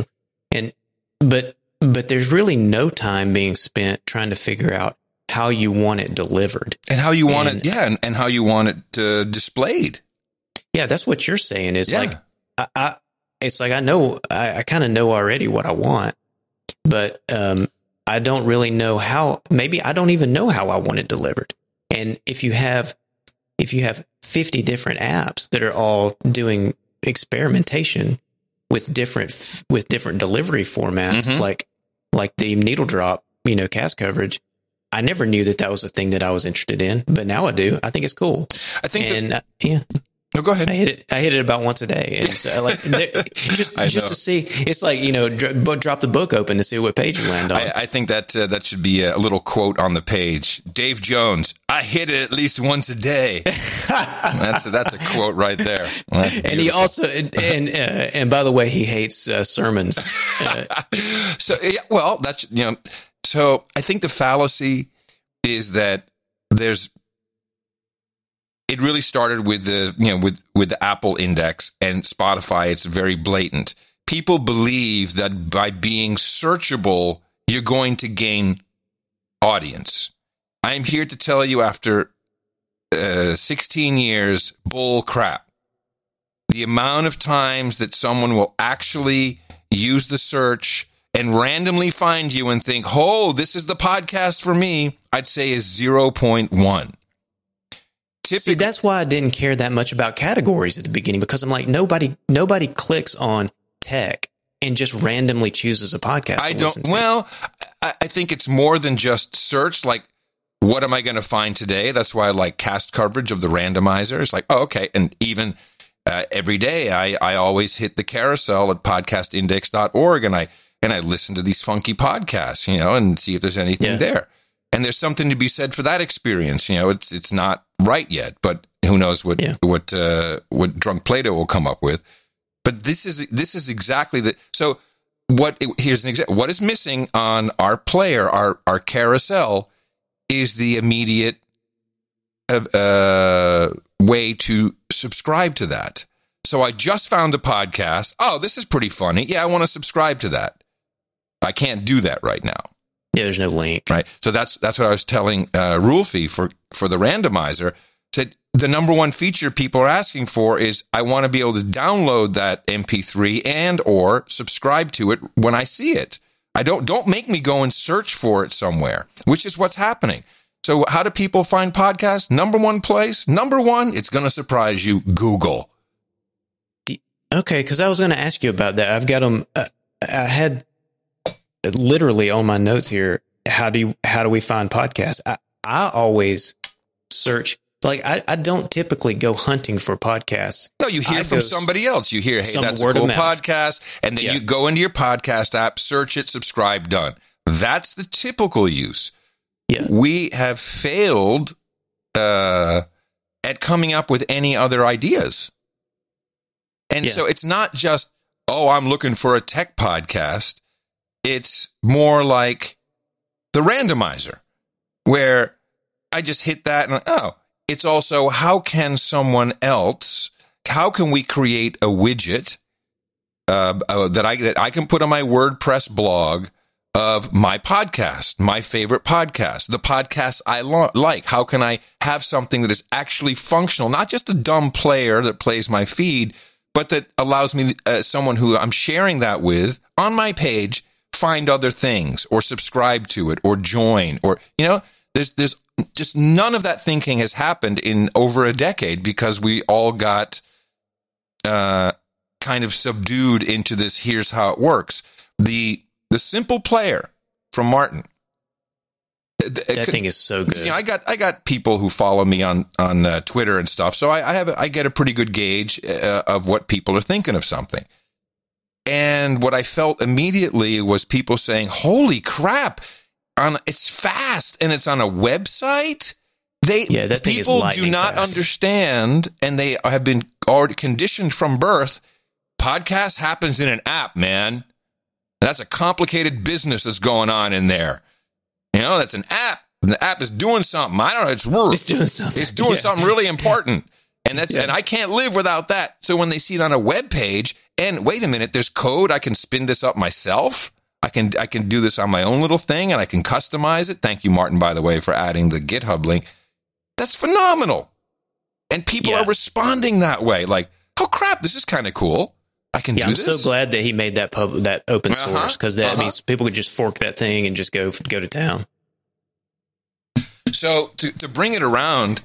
But there's really no time being spent trying to figure out how you want it delivered and how you want it. Yeah. And how you want it displayed. Yeah. That's what you're saying is like, it's like, I kind of know already what I want, but, I don't really know how, maybe I don't even know how I want it delivered. And if you have 50 different apps that are all doing experimentation with different delivery formats, like the needle drop, cast coverage, I never knew that was a thing that I was interested in, but now I do. I think it's cool. I think, No, go ahead. I hit it about once a day, and so just to see. It's like drop the book open to see what page you land on. I think that should be a little quote on the page. Dave Jones, I hit it at least once a day. That's a quote right there. And he also and by the way, he hates sermons. So that's So I think the fallacy is that it really started with the Apple Index and Spotify. It's very blatant. People believe that by being searchable, you're going to gain audience. I'm here to tell you after 16 years, bull crap. The amount of times that someone will actually use the search and randomly find you and think, oh, this is the podcast for me, I'd say is 0.1. See, that's why I didn't care that much about categories at the beginning, because I'm like, nobody clicks on tech and just randomly chooses a podcast. I think it's more than just search. Like, what am I going to find today? That's why I like cast coverage of the randomizer. It's like, oh, okay. And even every day I always hit the carousel at podcastindex.org and I listen to these funky podcasts, and see if there's anything there. And there's something to be said for that experience. It's not right yet, but who knows what drunk Plato will come up with. But this is exactly the. So here's an example. What is missing on our player, our carousel, is the immediate way to subscribe to that. So I just found a podcast. Oh, this is pretty funny. Yeah, I want to subscribe to that. I can't do that right now. Yeah, there's no link. Right. So that's what I was telling Rulfi for the randomizer. Said the number one feature people are asking for is I want to be able to download that MP3 and or subscribe to it when I see it. Don't make me go and search for it somewhere, which is what's happening. So how do people find podcasts? Number one place, it's going to surprise you, Google. Okay, because I was going to ask you about that. I've got them. I had literally on my notes here. How do we find podcasts? I always search. Like I don't typically go hunting for podcasts. No, you hear from somebody else. You hear, hey, that's a cool podcast, and then you go into your podcast app, search it, subscribe, done. That's the typical use. Yeah, we have failed at coming up with any other ideas. And so it's not just, oh, I'm looking for a tech podcast. It's more like the randomizer, where I just hit that and, it's also how can we create a widget that I can put on my WordPress blog of my podcast, my favorite podcast, the podcasts I like. How can I have something that is actually functional, not just a dumb player that plays my feed, but that allows me, someone who I'm sharing that with on my page, find other things or subscribe to it or join or, there's just none of that thinking has happened in over a decade because we all got kind of subdued into this, here's how it works. The simple player from Martin, that thing is so good. You know, I got people who follow me on Twitter and stuff, so I get a pretty good gauge of what people are thinking of something. And what I felt immediately was people saying, "Holy crap! It's fast and it's on a website." That thing people is do not fast. Understand, and they have been already conditioned from birth. Podcast happens in an app, man. That's a complicated business that's going on in there. You know, that's an app. The app is doing something. I don't know. It's doing something. It's doing something really important. And and I can't live without that. So when they see it on a web page, and wait a minute, there's code, I can spin this up myself. I can do this on my own little thing, and I can customize it. Thank you, Martin, by the way, for adding the GitHub link. That's phenomenal. And people are responding that way. Like, oh crap, this is kind of cool. I can do this. I'm so glad that he made that open source, because that means people could just fork that thing and just go to town. So to bring it around,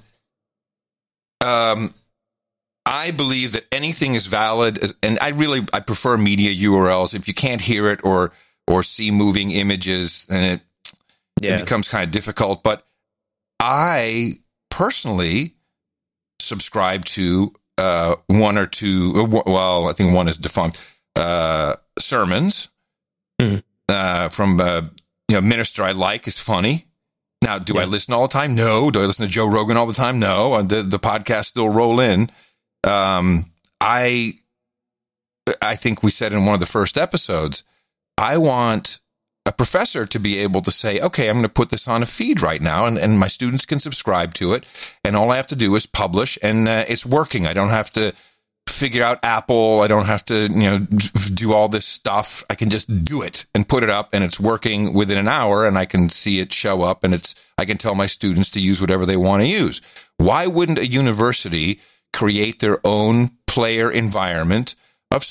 I believe that anything is valid, and I prefer media URLs. If you can't hear it or see moving images, then it becomes kind of difficult. But I personally subscribe to one or two. Well, I think one is defunct. Sermons from minister I like is funny. Now, do I listen all the time? No. Do I listen to Joe Rogan all the time? No. The podcasts still roll in. I think we said in one of the first episodes, I want a professor to be able to say, okay, I'm going to put this on a feed right now, and my students can subscribe to it, and all I have to do is publish, and it's working. I don't have to figure out Apple. I don't have to, do all this stuff. I can just do it and put it up, and it's working within an hour, and I can see it show up, and I can tell my students to use whatever they want to use. Why wouldn't a university create their own player environment of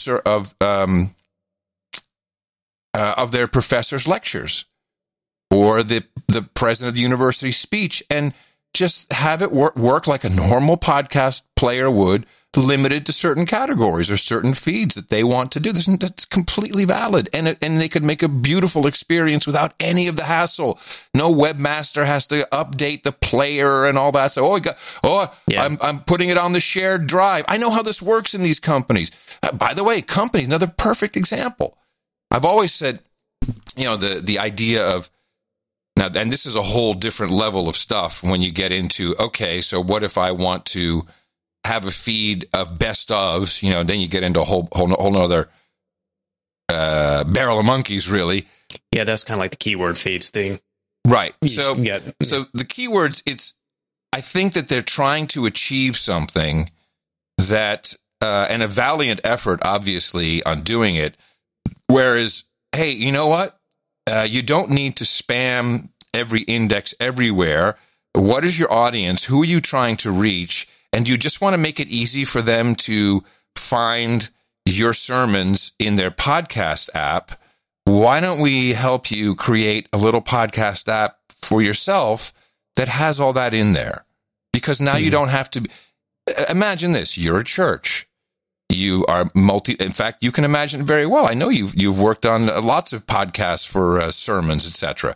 their professors' lectures or the president of the university speech, and just have it work like a normal podcast player would, limited to certain categories or certain feeds that they want to do. That's completely valid. And they could make a beautiful experience without any of the hassle. No webmaster has to update the player and all that. So, I'm putting it on the shared drive. I know how this works in these companies. By the way, companies, another perfect example. I've always said, the idea of, now, and this is a whole different level of stuff when you get into, okay, so what if I want to have a feed of best ofs, then you get into a whole other barrel of monkeys, really. Yeah, that's kind of like the keyword feeds thing. Right. So the keywords, I think that they're trying to achieve something that, and a valiant effort, obviously, on doing it. Whereas, hey, you know what? You don't need to spam every index everywhere. What is your audience? Who are you trying to reach? And you just want to make it easy for them to find your sermons in their podcast app. Why don't we help you create a little podcast app for yourself that has all that in there? Because now you don't have to. Imagine this. You're a church. You are in fact, you can imagine very well. I know you've worked on lots of podcasts for sermons, etc.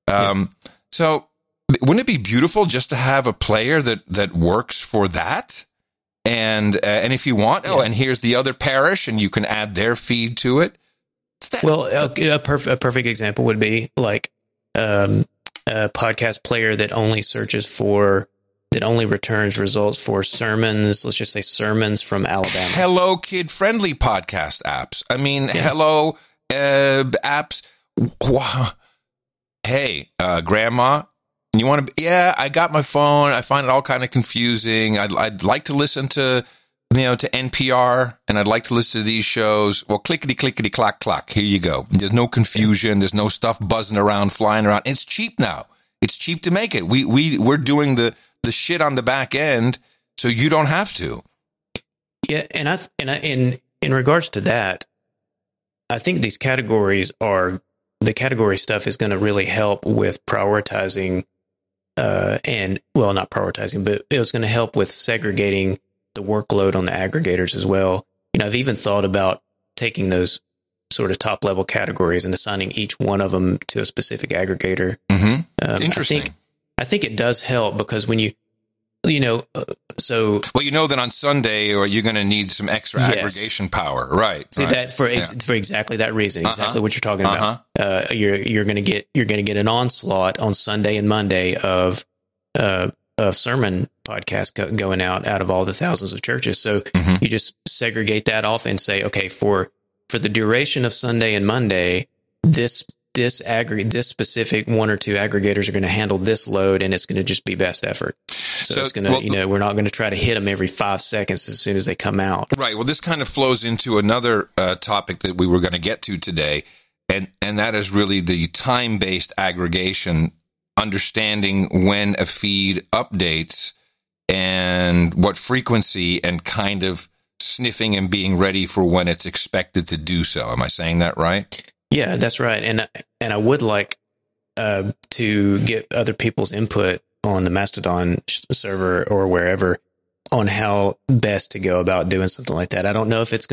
So wouldn't it be beautiful just to have a player that works for that? And if you want, and here's the other parish, and you can add their feed to it. Well, a perfect example would be like a podcast player that only returns results for sermons. Let's just say sermons from Alabama. Hello, kid-friendly podcast apps. I mean, hello, apps. Wow. Hey, grandma, you want to? Yeah, I got my phone. I find it all kind of confusing. I'd like to listen to NPR, and I'd like to listen to these shows. Well, clickety clack clack. Here you go. There's no confusion. There's no stuff buzzing around, flying around. It's cheap now. It's cheap to make it. We're doing the shit on the back end, so you don't have to. Yeah, and in regards to that, I think these categories the category stuff is going to really help with prioritizing, not prioritizing, but it was going to help with segregating the workload on the aggregators as well. I've even thought about taking those sort of top level categories and assigning each one of them to a specific aggregator. Interesting. I think it does help because when you know, well, you know that on Sunday, or you're going to need some extra aggregation power, right? See that for exactly that reason, exactly what you're talking about. You're going to get an onslaught on Sunday and Monday of sermon podcasts going out of all the thousands of churches. So you just segregate that off and say, okay, for the duration of Sunday and Monday, this specific one or two aggregators are going to handle this load, and it's going to just be best effort. So it's going to, we're not going to try to hit them every 5 seconds as soon as they come out. Right. Well, this kind of flows into another topic that we were going to get to today, and that is really the time-based aggregation, understanding when a feed updates and what frequency, and kind of sniffing and being ready for when it's expected to do so. Am I saying that right? Yeah, that's right. And I would like to get other people's input on the Mastodon server or wherever on how best to go about doing something like that. I don't know if it's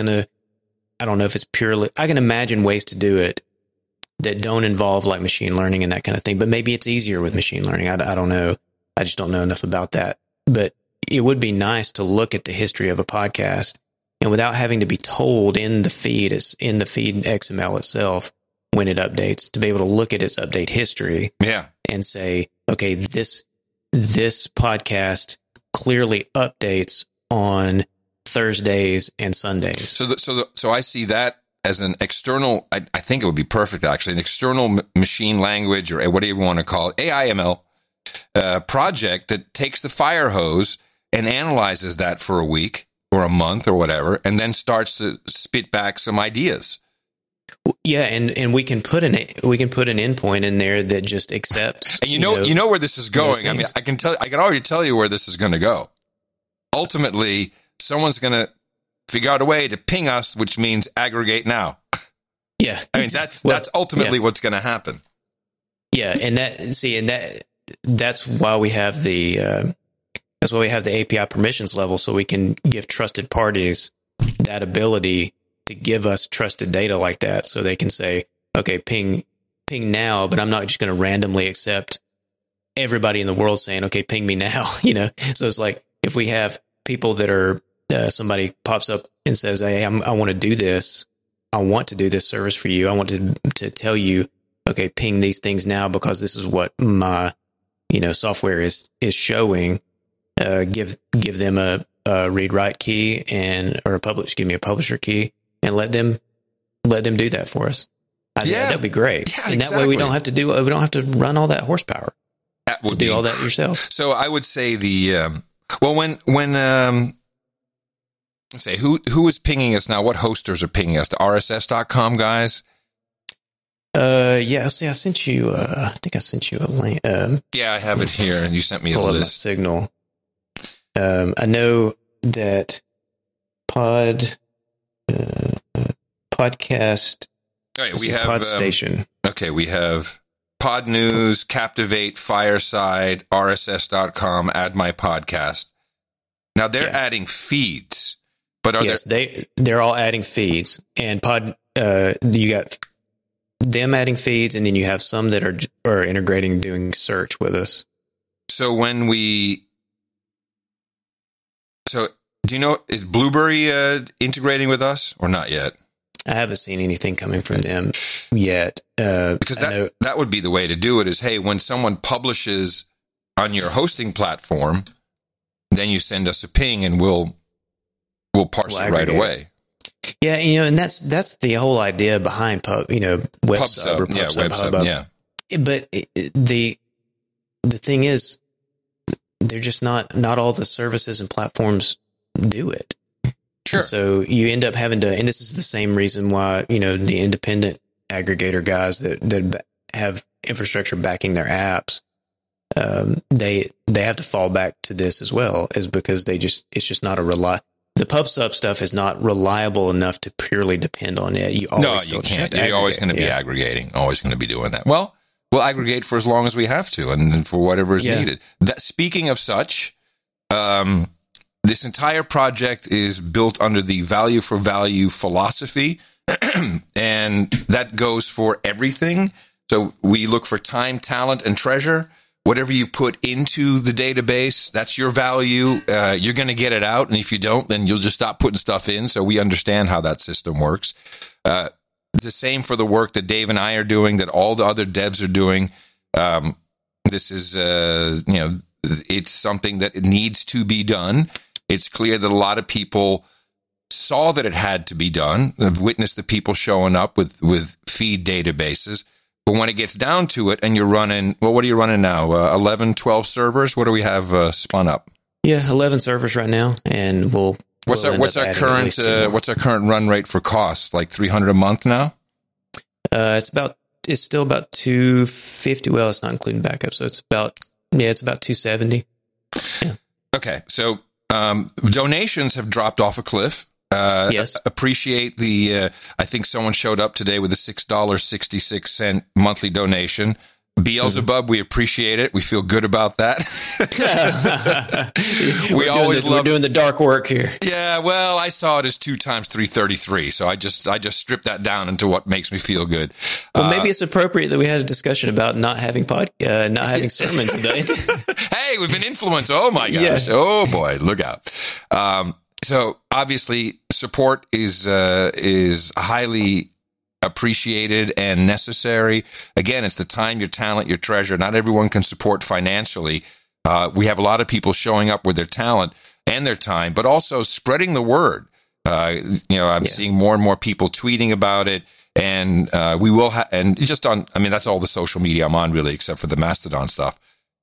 purely, I can imagine ways to do it that don't involve like machine learning and that kind of thing, but maybe it's easier with machine learning. I don't know. I just don't know enough about that, but it would be nice to look at the history of a podcast, and without having to be told in the feed XML itself when it updates, to be able to look at its update history and say, okay, this podcast clearly updates on Thursdays and Sundays. So I see that as an external, I think it would be perfect, actually, an external machine language, or whatever you want to call it, AIML project that takes the fire hose and analyzes that for a week or a month or whatever, and then starts to spit back some ideas. Yeah, and we can put an endpoint in there that just accepts. And you know where this is going. I mean, I can already tell you where this is going to go. Ultimately, someone's going to figure out a way to ping us, which means aggregate now. Yeah, I mean that's ultimately what's going to happen. Yeah, and that's why we have the API permissions level, so we can give trusted parties that ability to give us trusted data like that, so they can say, okay, ping now, but I'm not just going to randomly accept everybody in the world saying, okay, ping me now, So it's like, if we have people that are, somebody pops up and says, hey, I want to do this. I want to do this service for you. I want to tell you, okay, ping these things now because this is what my, software is showing. Give them a read write key or a publisher key, and let them do that for us. That'd be great. Yeah, and that way we don't have to run all that horsepower to do all that yourself. So I would say when let's say who is pinging us now? What hosters are pinging us? The RSS.com guys. Yeah. See, I sent you. I think I sent you a link. Yeah, I have it here, and you sent me a list. My signal. I know that podcast. Oh, yeah, we have Podstation. Okay, we have Pod News, Captivate, Fireside, RSS.com, Add My Podcast. Now they're adding feeds, but they're all adding feeds, and you got them adding feeds, and then you have some that are integrating, doing search with us. So do you know, is Blueberry integrating with us or not yet? I haven't seen anything coming from them yet. Because that would be the way to do it is, hey, when someone publishes on your hosting platform, then you send us a ping and we'll parse it right away. Yeah, and that's the whole idea behind WebSub or PubSub. Yeah. But the thing is, they're just not all the services and platforms do it. Sure. And so you end up having to, and this is the same reason why, the independent aggregator guys that have infrastructure backing their apps, they have to fall back to this as well, is because it's just not the PubSub stuff is not reliable enough to purely depend on it. You can't. You're always going to be aggregating, always going to be doing that. Well, we'll aggregate for as long as we have to, and for whatever is needed. Speaking of such, this entire project is built under the value for value philosophy And that goes for everything. So we look for time, talent, and treasure. Whatever you put into the database, that's your value. You're going to get it out. And if you don't, then you'll just stop putting stuff in. So we understand how that system works. The same for the work that Dave and I are doing, that all the other devs are doing. This is, it's something that needs to be done. It's clear that a lot of people saw that it had to be done. I've witnessed the people showing up with feed databases. But when it gets down to it and you're running, well, what are you running now? 11, 12 servers? What do we have spun up? Yeah, 11 servers right now. And what's our current run rate for costs? Like $300 a month now? It's still about $250. Well, it's not including backup. So it's about $270. Yeah. Okay. So, donations have dropped off a cliff. Yes. Appreciate I think someone showed up today with a $6.66 monthly donation. Beelzebub, we appreciate it. We feel good about that. We're doing the dark work here. Yeah, well, I saw it as 2 times 333, so I just stripped that down into what makes me feel good. Well, maybe it's appropriate that we had a discussion about not having sermons today. Hey, we've been influenced. Oh my gosh! Yeah. Oh boy, look out! So obviously, support is highly appreciated and necessary. Again, it's the time, your talent, your treasure. Not everyone can support financially. We have a lot of people showing up with their talent and their time, but also spreading the word. I'm seeing more and more people tweeting about it, and we will and just on. I mean, that's all the social media I'm on, really, except for the Mastodon stuff.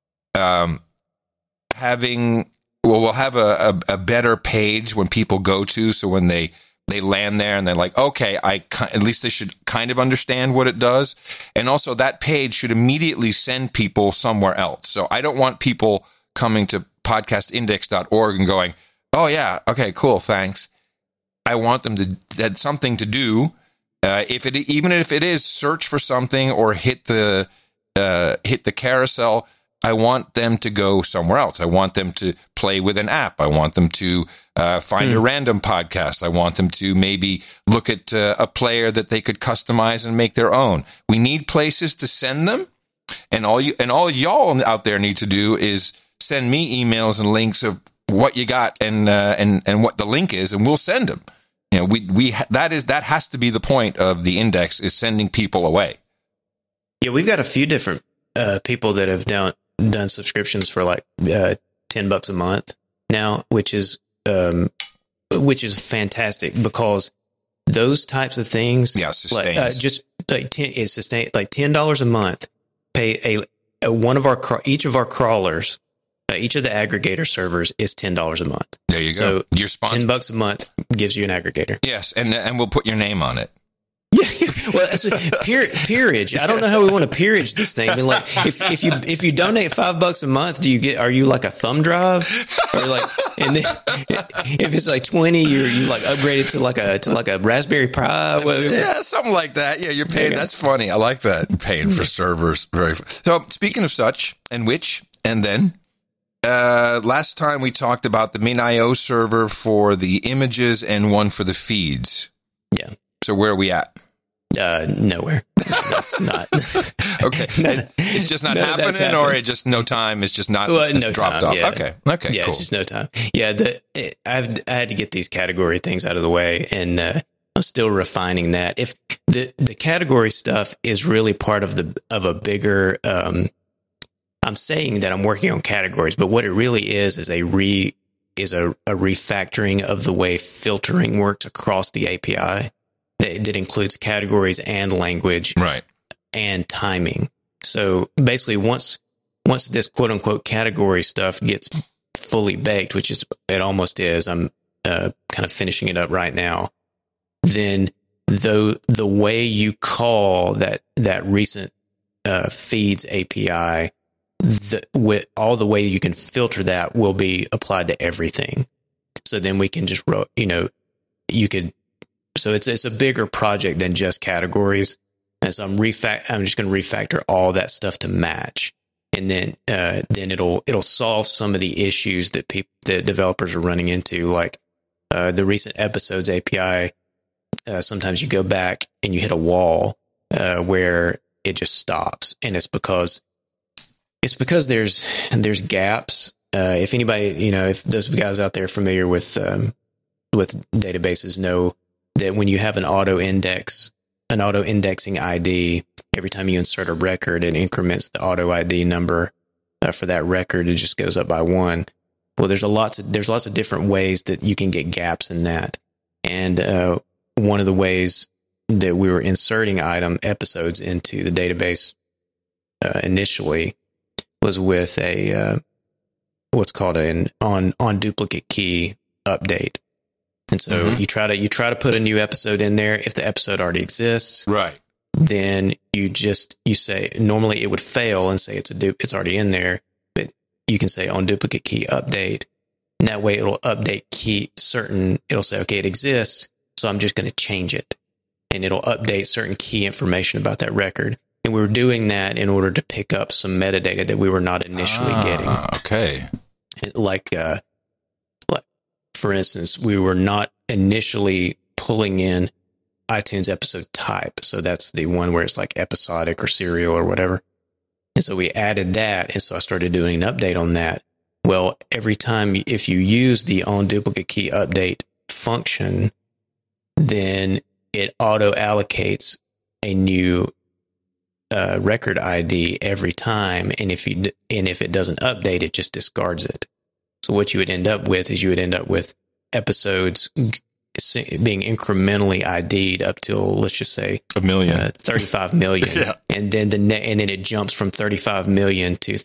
We'll have a better page when people go to, so when they land there and they're like, okay, at least they should kind of understand what it does. And also that page should immediately send people somewhere else. So I don't want people coming to podcastindex.org and going, oh yeah, okay, cool, thanks. I want them to have something to do. Even if it is search for something or hit the carousel, I want them to go somewhere else. I want them to play with an app. I want them to find a random podcast. I want them to maybe look at a player that they could customize and make their own. We need places to send them, and all y'all out there need to do is send me emails and links of what you got and what the link is, and we'll send them. That has to be the point of the index, is sending people away. Yeah, we've got a few different people that have done subscriptions for like $10 a month now, which is fantastic, because those types of things, sustains. $10 a month. Pay each of our crawlers, each of the aggregator servers is $10 a month. There you go. So you're sponsored. $10 a month gives you an aggregator. Yes, and we'll put your name on it. Well, peerage. I don't know how we want to peerage this thing. I mean, like, if you donate $5 a month, are you like a thumb drive, or like, and then if it's like 20, you like upgrade it to like a Raspberry Pi? Yeah, something like that. Yeah, you're paying. That's funny. I like that. You're paying for servers. So speaking of such, and then. Last time we talked about the Min.io server for the images and one for the feeds. Yeah. So where are we at? Nowhere. That's not. Okay. It's just not happening, or it just no time. It's just not dropped off. Yeah. Okay. Yeah, cool. It's just no time. Yeah. I had to get these category things out of the way, and I'm still refining that. If the category stuff is really part of a bigger. I'm saying that I'm working on categories, but what it really is a refactoring of the way filtering works across the API that includes categories and language, right, and timing. So basically, once this quote unquote category stuff gets fully baked, which it almost is, I'm kind of finishing it up right now. Then the way you call that recent feeds API. With all the way you can filter that will be applied to everything. So then we can just, so it's a bigger project than just categories. And so I'm just going to refactor all that stuff to match. And then it'll solve some of the issues that developers are running into, like the recent episodes API sometimes you go back and you hit a wall where it just stops, and it's because there's gaps. If anybody, if those guys out there familiar with databases know that when you have an auto indexing ID, every time you insert a record, it increments the auto ID number for that record. It just goes up by 1. Well, there's lots of different ways that you can get gaps in that. And one of the ways that we were inserting episodes into the database initially was with a what's called an on duplicate key update. And so you try to put a new episode in there. If the episode already exists, Right. then you say, normally it would fail and say it's already in there, but you can say on duplicate key update. And that way it'll update it'll say, okay, it exists, so I'm just going to change it. And it'll update certain key information about that record. And we were doing that in order to pick up some metadata that we were not initially getting. Okay. Like, for instance, we were not initially pulling in iTunes episode type. So that's the one where it's like episodic or serial or whatever. And so we added that. And so I started doing an update on that. Well, every time if you use the on duplicate key update function, then it auto allocates a new record ID every time. And if it doesn't update, it just discards it. So what you would end up with is episodes being incrementally ID'd up till, let's just say, 1 million, 35 million. Yeah. And then and then it jumps from 35 million to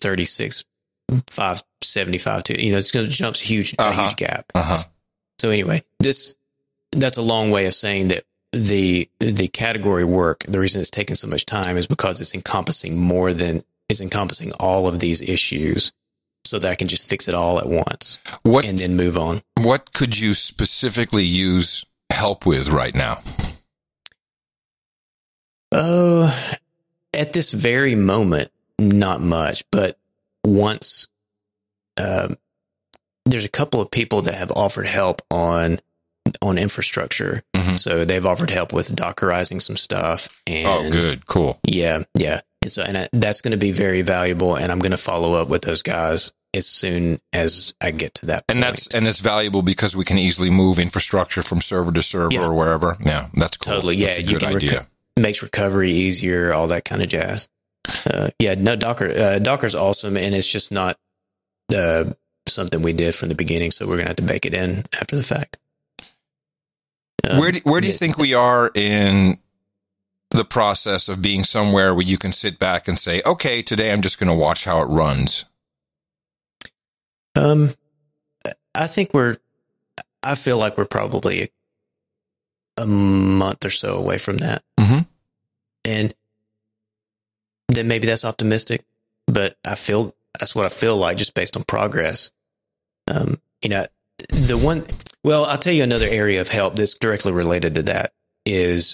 36,575 to, it's going to jump a huge gap. So anyway, that's a long way of saying that the category work, the reason it's taken so much time is because it's encompassing all of these issues, so that I can just fix it all at once and then move on. What could you specifically use help with right now? Oh, at this very moment, not much, but once there's a couple of people that have offered help on infrastructure. So they've offered help with Dockerizing some stuff. And good. Cool. Yeah. And so, that's going to be very valuable, and I'm going to follow up with those guys as soon as I get to that point. And it's valuable because we can easily move infrastructure from server to server or wherever. Yeah, that's cool. Totally. Yeah, that's a good idea. Makes recovery easier, all that kind of jazz. Docker's awesome, and it's just not something we did from the beginning, so we're going to have to bake it in after the fact. Where do you think we are in the process of being somewhere where you can sit back and say, okay, today I'm just going to watch how it runs? I feel like we're probably a month or so away from that. And then maybe that's optimistic, but that's what I feel like just based on progress. I'll tell you another area of help that's directly related to that is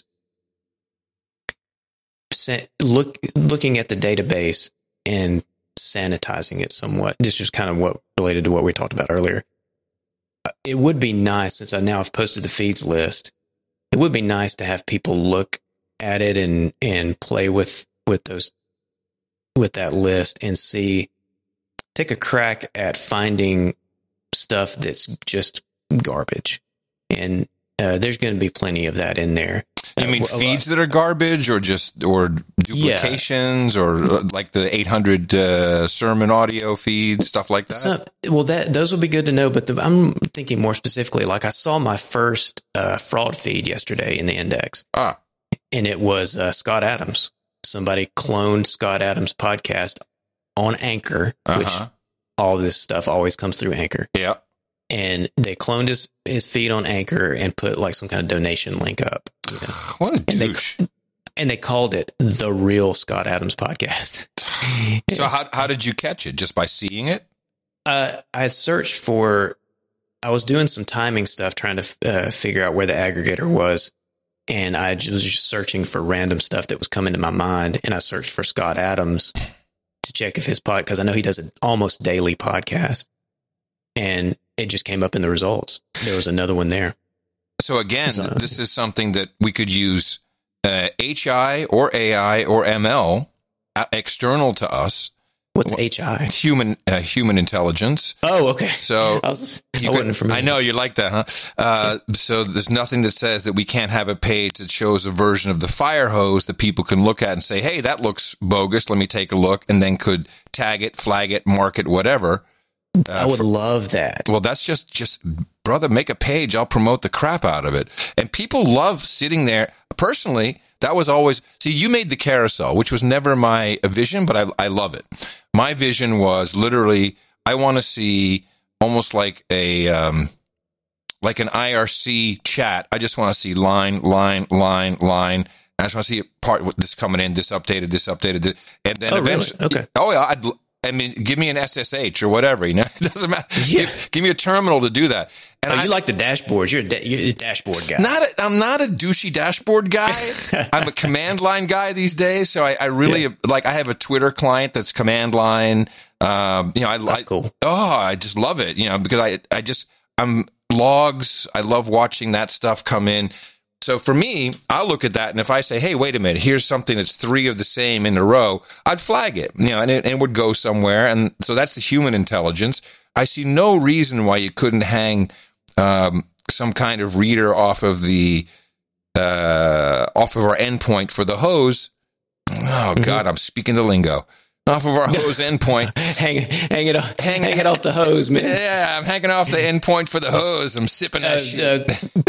looking at the database and sanitizing it somewhat. This is kind of what related to what we talked about earlier. It would be nice, since I've posted the feeds list, it would be nice to have people look at it and play with that list and take a crack at finding stuff that's just garbage. And there's going to be plenty of that in there. You mean feeds that are garbage, or duplications, or like the 800 sermon audio feeds, stuff like that? Those would be good to know. But I'm thinking more specifically, like I saw my first fraud feed yesterday in the index. And it was Scott Adams. Somebody cloned Scott Adams' podcast on Anchor, which all this stuff always comes through Anchor. Yeah. And they cloned his feed on Anchor and put like some kind of donation link up. What a douche. And they called it The Real Scott Adams Podcast. So how did you catch it? Just by seeing it? I searched I was doing some timing stuff, trying to figure out where the aggregator was. And I was just searching for random stuff that was coming to my mind. And I searched for Scott Adams to check if his because I know he does an almost daily podcast. And it just came up in the results. There was another one there. So again, this is something that we could use HI or AI or ML external to us. What's HI? Human intelligence. Oh, okay. So I know you like that, huh? So there's nothing that says that we can't have a page that shows a version of the fire hose that people can look at and say, hey, that looks bogus. Let me take a look. And then could tag it, flag it, mark it, whatever. I would love that. Well, that's just, brother, make a page. I'll promote the crap out of it. And people love sitting there. Personally, that was always, see, you made the carousel, which was never my vision, but I love it. My vision was literally, I want to see almost like an IRC chat. I just want to see line. I just want to see part with this coming in, this updated, and then eventually. Really? Okay. Oh yeah, give me an SSH or whatever. You know, it doesn't matter. Yeah. Give me a terminal to do that. And you like the dashboards. You're a dashboard guy. I'm not a douchey dashboard guy. I'm a command line guy these days. So I really I have a Twitter client that's command line. That's cool. I just love it. Because I'm logs. I love watching that stuff come in. So for me, I'll look at that, and if I say, hey, wait a minute, here's something that's 3 of the same in a row, I'd flag it, and it would go somewhere. And so that's the human intelligence. I see no reason why you couldn't hang some kind of reader off of our endpoint for the hose. Oh, God, I'm speaking the lingo. Off of our hose endpoint. hang it off the hose, man. Yeah, I'm hanging off the endpoint for the hose. I'm sipping that shit.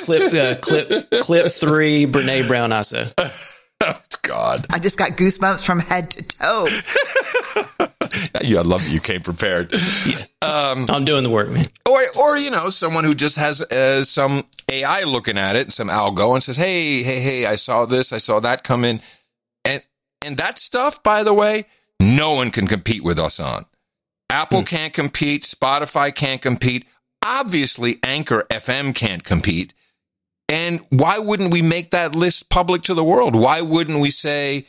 Clip 3, Brene Brown also. Oh, God. I just got goosebumps from head to toe. Yeah, I love that you came prepared. Yeah. I'm doing the work, man. Or someone who just has some AI looking at it, some algo, and says, hey, I saw this, I saw that come in. And that stuff, by the way, no one can compete with us on. Apple can't compete. Spotify can't compete. Obviously, Anchor FM can't compete. And why wouldn't we make that list public to the world? Why wouldn't we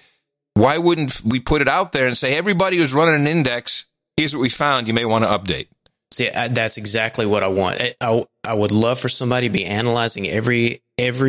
put it out there and say, everybody who's running an index, here's what we found. You may want to update. See, that's exactly what I want. I would love for somebody to be analyzing every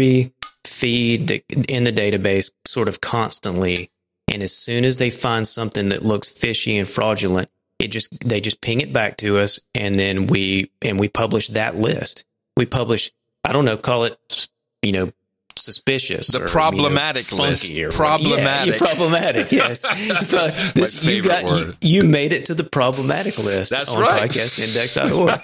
feed in the database sort of constantly. And as soon as they find something that looks fishy and fraudulent, they just ping it back to us, and then we publish that list. We publish, I don't know, call it, suspicious. The problematic list. Problematic. Yeah, problematic, yes. My favorite word. You made it to the problematic list. That's on right. podcastindex.org.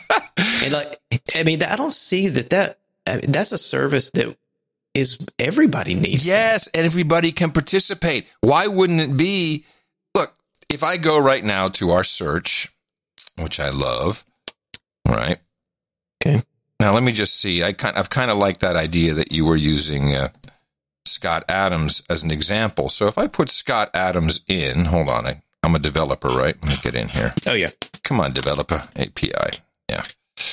And I don't see that's a service that is everybody needs. Yes, and everybody can participate. Why wouldn't it be? Look, if I go right now to our search, which I love, right? Okay. Now let me just see. I've kind of liked that idea that you were using Scott Adams as an example. So if I put Scott Adams in, hold on, I'm a developer, right? Let me get in here. Oh yeah. Come on, developer API. Yeah.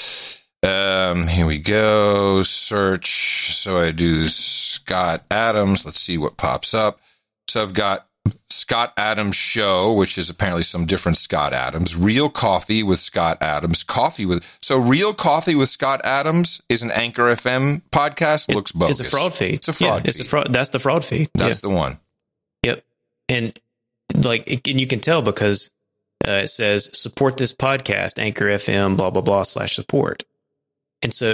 Here we go. Search. So I do Scott Adams. Let's see what pops up. So I've got Scott Adams Show, which is apparently some different Scott Adams. Real Coffee with Scott Adams. So Real Coffee with Scott Adams is an Anchor FM podcast. Looks bogus. It's a fraud feed. It's a fraud feed. That's the fraud feed. That's the one. Yep. And you can tell because it says support this podcast, Anchor FM, blah, blah, blah, /support. And so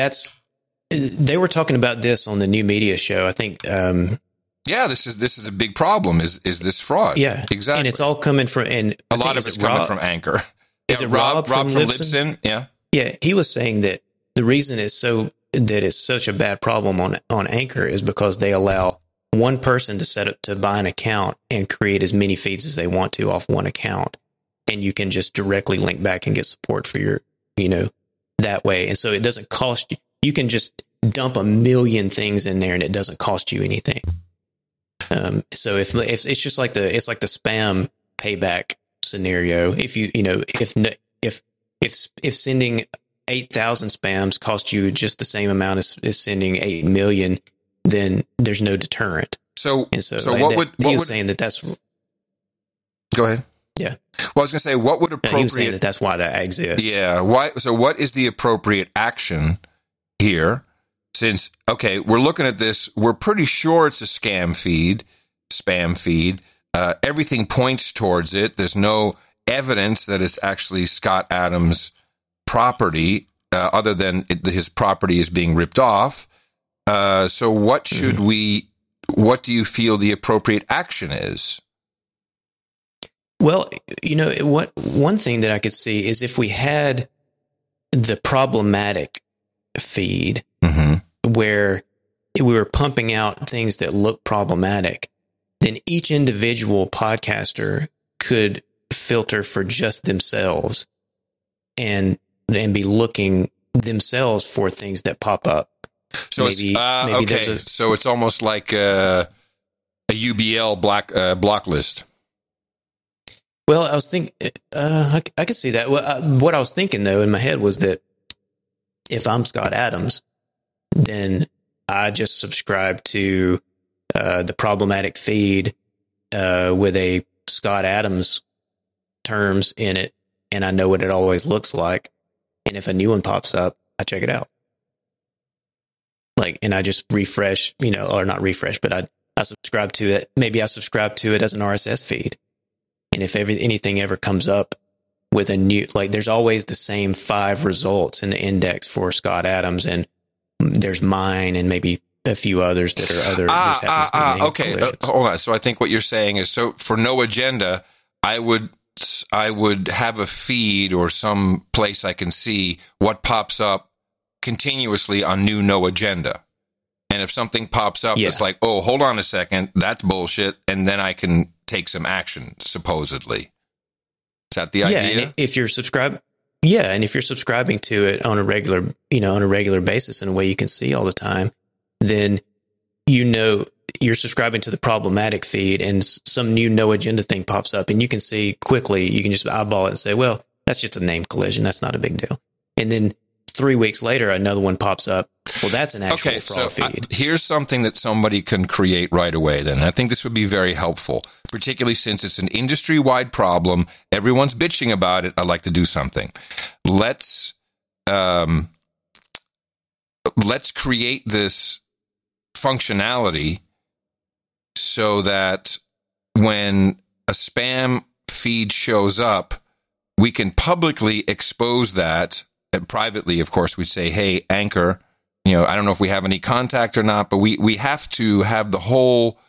they were talking about this on the New Media Show. I think, this is a big problem. Is this fraud? Yeah, exactly. And it's all coming from, and a lot of it's coming from Anchor. Is it Rob from Libsyn? Yeah. Yeah. He was saying that the reason it's such a bad problem on Anchor is because they allow one person to set up to buy an account and create as many feeds as they want to off one account. And you can just directly link back and get support for your, that way. And so it doesn't cost you. You can just dump a million things in there and it doesn't cost you anything. So if it's just like the spam payback scenario, if sending 8,000 spams costs you just the same amount as sending 8 million, then there's no deterrent. So he was saying that's. Go ahead. Yeah. Well, I was going to say, what would appropriate... He was saying that's why that exists. Yeah. Why? So what is the appropriate action here? since, okay, we're looking at this, we're pretty sure it's a spam feed. Everything points towards it. There's no evidence that it's actually Scott Adams' property, other than his property is being ripped off. So what do you feel the appropriate action is? Well, one thing that I could see is if we had the problematic feed where we were pumping out things that look problematic, then each individual podcaster could filter for just themselves and be looking themselves for things that pop up. So maybe so it's almost like a UBL block list. Well, I was thinking, I could see that. Well, what I was thinking though in my head was that if I'm Scott Adams, then I just subscribe to the problematic feed with a Scott Adams terms in it, and I know what it always looks like. And if a new one pops up, I check it out. And I just refresh, or not refresh, but I subscribe to it. Maybe I subscribe to it as an RSS feed. And if anything ever comes up with a new, there's always the same 5 results in the index for Scott Adams, and there's mine and maybe a few others that are other. Okay. Hold on. So I think what you're saying is, so for No Agenda, I would have a feed or some place I can see what pops up continuously on new No Agenda. And if something pops up, it's like, oh, hold on a second, that's bullshit. And then I can take some action, supposedly. Is that the idea? Yeah, and if you're subscribing to it on a regular basis in a way you can see all the time, then you're subscribing to the problematic feed, and some new No Agenda thing pops up, and you can see quickly, you can just eyeball it and say, well, that's just a name collision. That's not a big deal. And then 3 weeks later, another one pops up. Well, that's an actual fraud feed. Here's something that somebody can create right away then. I think this would be very helpful, particularly since it's an industry-wide problem. Everyone's bitching about it. I'd like to do something. Let's create this functionality so that when a spam feed shows up, we can publicly expose that. And privately, of course, we say, hey, Anchor, I don't know if we have any contact or not, but we have to have the whole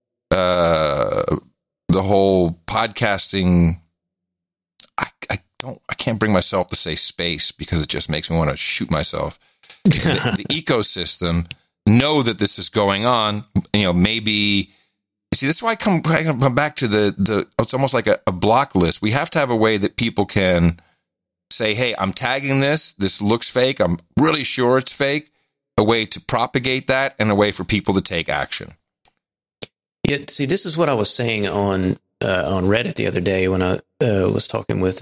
podcasting. I can't bring myself to say space because it just makes me want to shoot myself. the ecosystem know that this is going on. Maybe see, this is why I come back to the. It's almost like a block list. We have to have a way that people can say, hey, I'm tagging this. This looks fake. I'm really sure it's fake. A way to propagate that and a way for people to take action. Yeah, see, this is what I was saying on Reddit the other day when I was talking with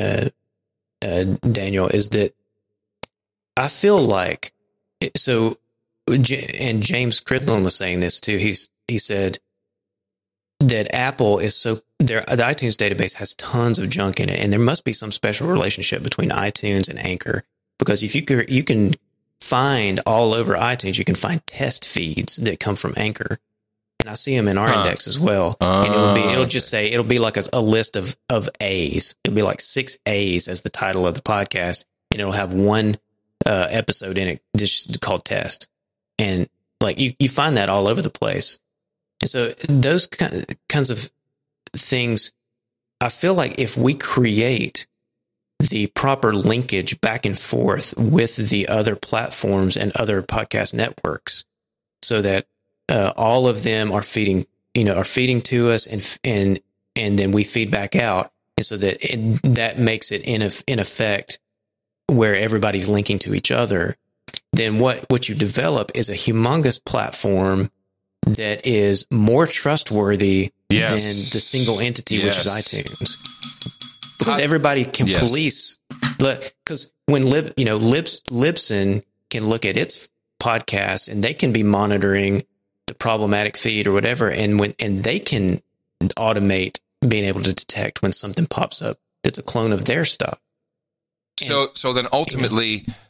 Daniel, is that I feel like, so, and James Cridlin was saying this too. He said that Apple is the iTunes database has tons of junk in it, and there must be some special relationship between iTunes and Anchor, because if you can find all over iTunes, you can find test feeds that come from Anchor, and I see them in our index as well. And it'll be like a list of A's. It'll be like 6 A's as the title of the podcast, and it'll have one episode in it just called test, and you find that all over the place. And so those kinds of things, I feel like if we create the proper linkage back and forth with the other platforms and other podcast networks, so that all of them are feeding to us, and then we feed back out, and so that makes it in effect where everybody's linking to each other, then what you develop is a humongous platform that is more trustworthy than the single entity, which is iTunes, because everybody can police. Because when Libsyn can look at its podcasts, and they can be monitoring the problematic feed or whatever, and they can automate being able to detect when something pops up that's a clone of their stuff. So then ultimately,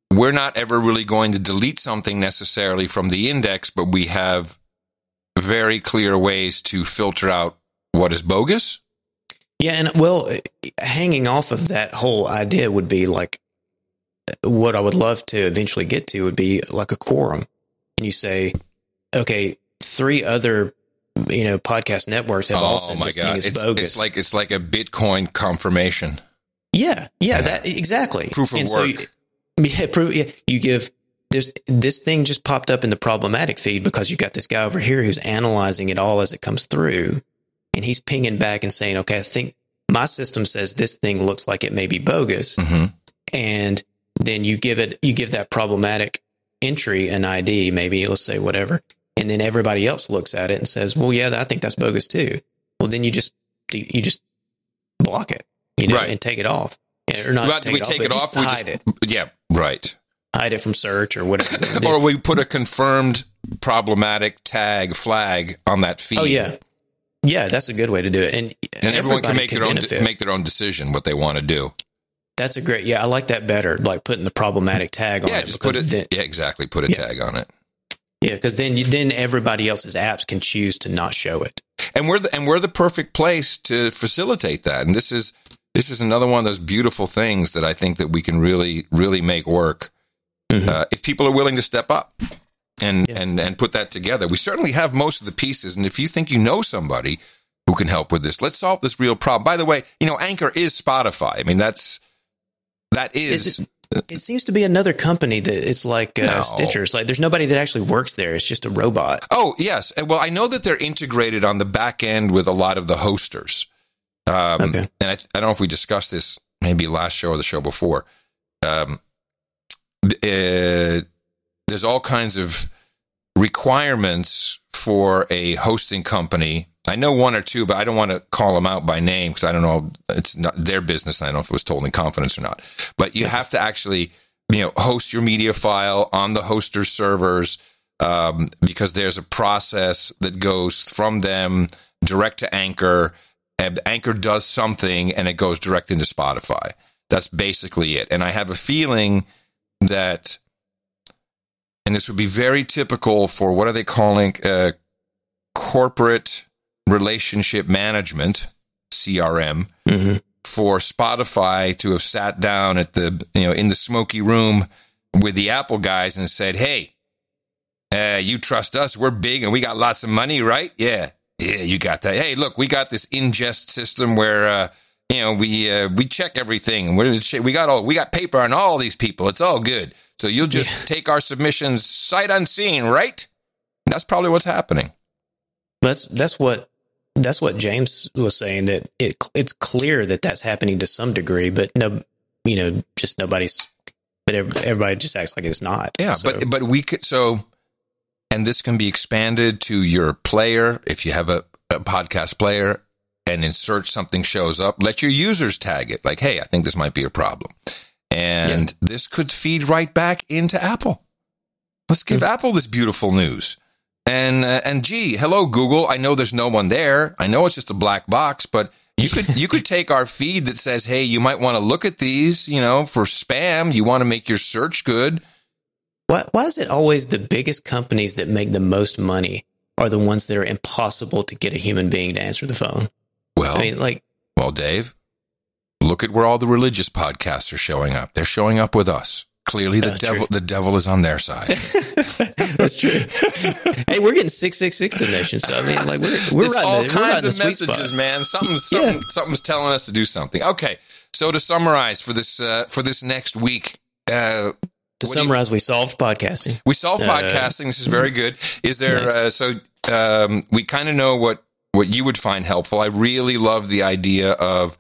we're not ever really going to delete something necessarily from the index, but we have very clear ways to filter out what is bogus. Yeah, and well, hanging off of that whole idea would be like, what I would love to eventually get to would be like a quorum. And you say, okay, 3 other, podcast networks have all said this thing is bogus. It's like a Bitcoin confirmation. Yeah, that exactly. Proof of work. You give this thing just popped up in the problematic feed because you got this guy over here who's analyzing it all as it comes through, and he's pinging back and saying, okay, I think my system says this thing looks like it may be bogus. Mm-hmm. And then you give that problematic entry an ID, maybe let's say whatever. And then everybody else looks at it and says, well, yeah, I think that's bogus too. Well, then you just block it, right, and take it off. Or not take it off, hide it. Yeah, right. Hide it from search or whatever. Or we put a confirmed problematic flag on that feed. Oh, yeah. Yeah, that's a good way to do it. And everyone can make their own decision what they want to do. That's a great, I like that better, like putting the problematic tag on it. Yeah, just put it, exactly, put a tag on it. Yeah, because then everybody else's apps can choose to not show it. And we're the perfect place to facilitate that. And this is another one of those beautiful things that I think that we can really, really make work. Mm-hmm. If people are willing to step up and put that together. We certainly have most of the pieces. And if you think you know somebody who can help with this, let's solve this real problem. By the way, Anchor is Spotify. I mean, that is. It seems to be another company that it's like Stitcher. It's like there's nobody that actually works there. It's just a robot. Oh, yes. Well, I know that they're integrated on the back end with a lot of the hosters. Okay. And I don't know if we discussed this maybe last show or the show before. There's all kinds of requirements for a hosting company. I know one or two, but I don't want to call them out by name because I don't know. It's not their business. I don't know if it was told in confidence or not. But you have to actually, host your media file on the hoster's servers because there's a process that goes from them direct to Anchor. And Anchor does something and it goes direct into Spotify. That's basically it. And I have a feeling that, and this would be very typical for what are they calling corporate relationship management, CRM, for Spotify to have sat down at the, in the smoky room with the Apple guys and said, hey, you trust us. We're big and we got lots of money, right? Yeah, you got that. Hey, look, we got this ingest system where, we check everything. We got paper on all these people. It's all good. So you'll just take our submissions sight unseen, right? And that's probably what's happening. That's what James was saying, that it's clear that that's happening to some degree, but just nobody's, but everybody just acts like it's not. Yeah. So. But we could, and this can be expanded to your player. If you have a podcast player and in search something shows up, let your users tag it. Like, hey, I think this might be a problem. And this could feed right back into Apple. Let's give Apple this beautiful news. And gee, hello, Google. I know there's no one there. I know it's just a black box, but you could take our feed that says, hey, you might want to look at these, for spam. You want to make your search good. Why is it always the biggest companies that make the most money are the ones that are impossible to get a human being to answer the phone? Well, Dave, look at where all the religious podcasts are showing up. They're showing up with us. Clearly, the devil is on their side. That's true. Hey, we're getting 666 donations. So we're it's riding all the, kinds we're of messages, man. Something's telling us to do something. Okay, so to summarize for this next week. We solved podcasting. We solved podcasting. This is very good. Is there? We kind of know what you would find helpful. I really love the idea of.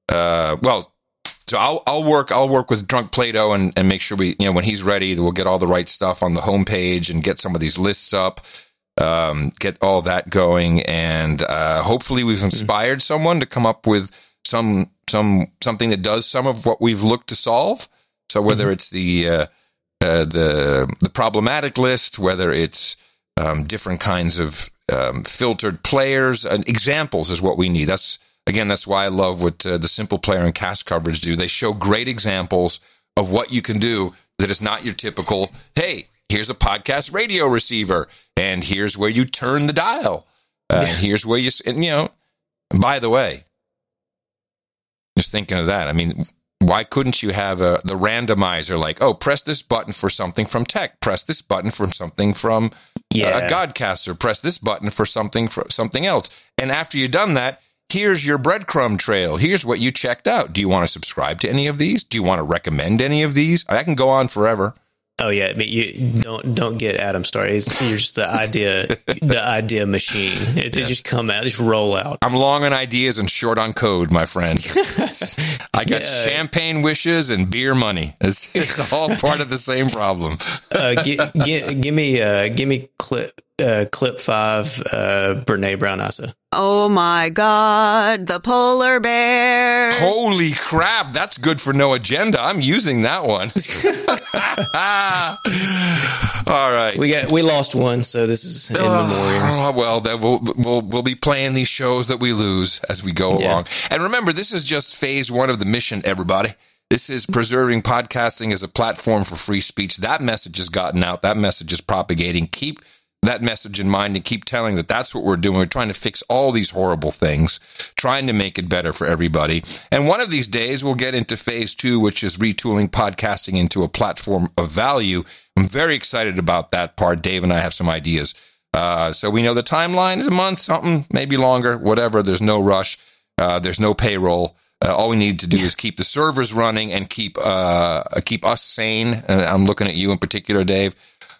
So I'll work with Drunk Plato and make sure we, when he's ready, we'll get all the right stuff on the homepage and get some of these lists up, get all that going, and hopefully we've inspired someone to come up with something that does some of what we've looked to solve. So whether it's the problematic list, whether it's different kinds of filtered players, examples is what we need. That's why I love what the Simple Player and Cast Coverage do. They show great examples of what you can do that is not your typical, hey, here's a podcast radio receiver, and here's where you turn the dial. Here's where and by the way, just thinking of that, I mean, why couldn't you have the randomizer like, oh, press this button for something from tech, press this button for something from a Godcaster, press this button for something else. And after you've done that, here's your breadcrumb trail. Here's what you checked out. Do you want to subscribe to any of these? Do you want to recommend any of these? I can go on forever. Oh yeah, but you don't get Adam started. You're just the idea machine. They just come out, just roll out. I'm long on ideas and short on code, my friend. I got champagne wishes and beer money. It's all part of the same problem. Give me clip 5, Brene Brown Asa. Oh my God, the polar bear. Holy crap, that's good for No Agenda. I'm using that one. All right. We lost one, so this is in memoriam. Well, we'll be playing these shows that we lose as we go along. And remember, this is just phase 1 of the mission, everybody. This is preserving podcasting as a platform for free speech. That message has gotten out. That message is propagating. Keep that message in mind and keep telling that that's what we're doing. We're trying to fix all these horrible things, trying to make it better for everybody. And one of these days, we'll get into phase 2, which is retooling podcasting into a platform of value. I'm very excited about that part. Dave and I have some ideas. So we know the timeline is a month, something, maybe longer, whatever. There's no rush. There's no payroll. All we need to do is keep the servers running and keep us sane. And I'm looking at you in particular, Dave.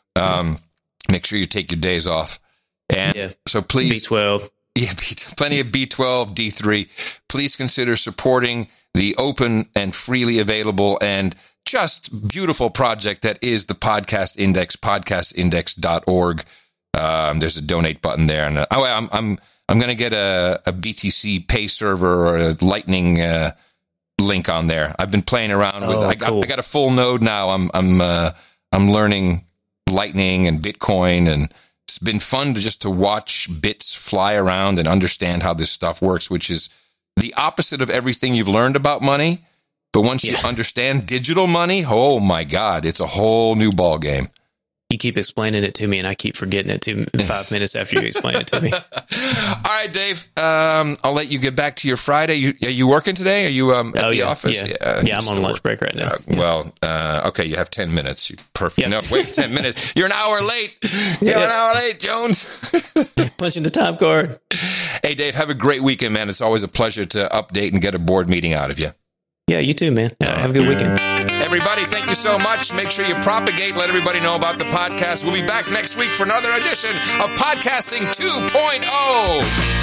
Make sure you take your days off. And so please. B12. Yeah, plenty of B12, D3. Please consider supporting the open and freely available and just beautiful project that is the Podcast Index, podcastindex.org. There's a donate button there. And I'm going to get a BTC pay server or a Lightning link on there. I've been playing around with it. I got a full node now. I'm learning Lightning and Bitcoin, and it's been fun to watch bits fly around and understand how this stuff works, which is the opposite of everything you've learned about money. But once you understand digital money, oh my God, it's a whole new ball game. You keep explaining it to me, and I keep forgetting it 5 minutes after you explain it to me. All right, Dave. I'll let you get back to your Friday. Are you working today? Are you at the office? Yeah, I'm on lunch break right now. Okay, you have 10 minutes. Perfect. Yep. No, wait, 10 minutes. You're an hour late. You're an hour late, Jones. Punching the time card. Hey, Dave, have a great weekend, man. It's always a pleasure to update and get a board meeting out of you. Yeah, you too, man. Have a good weekend. Everybody, thank you so much. Make sure you propagate. Let everybody know about the podcast. We'll be back next week for another edition of Podcasting 2.0.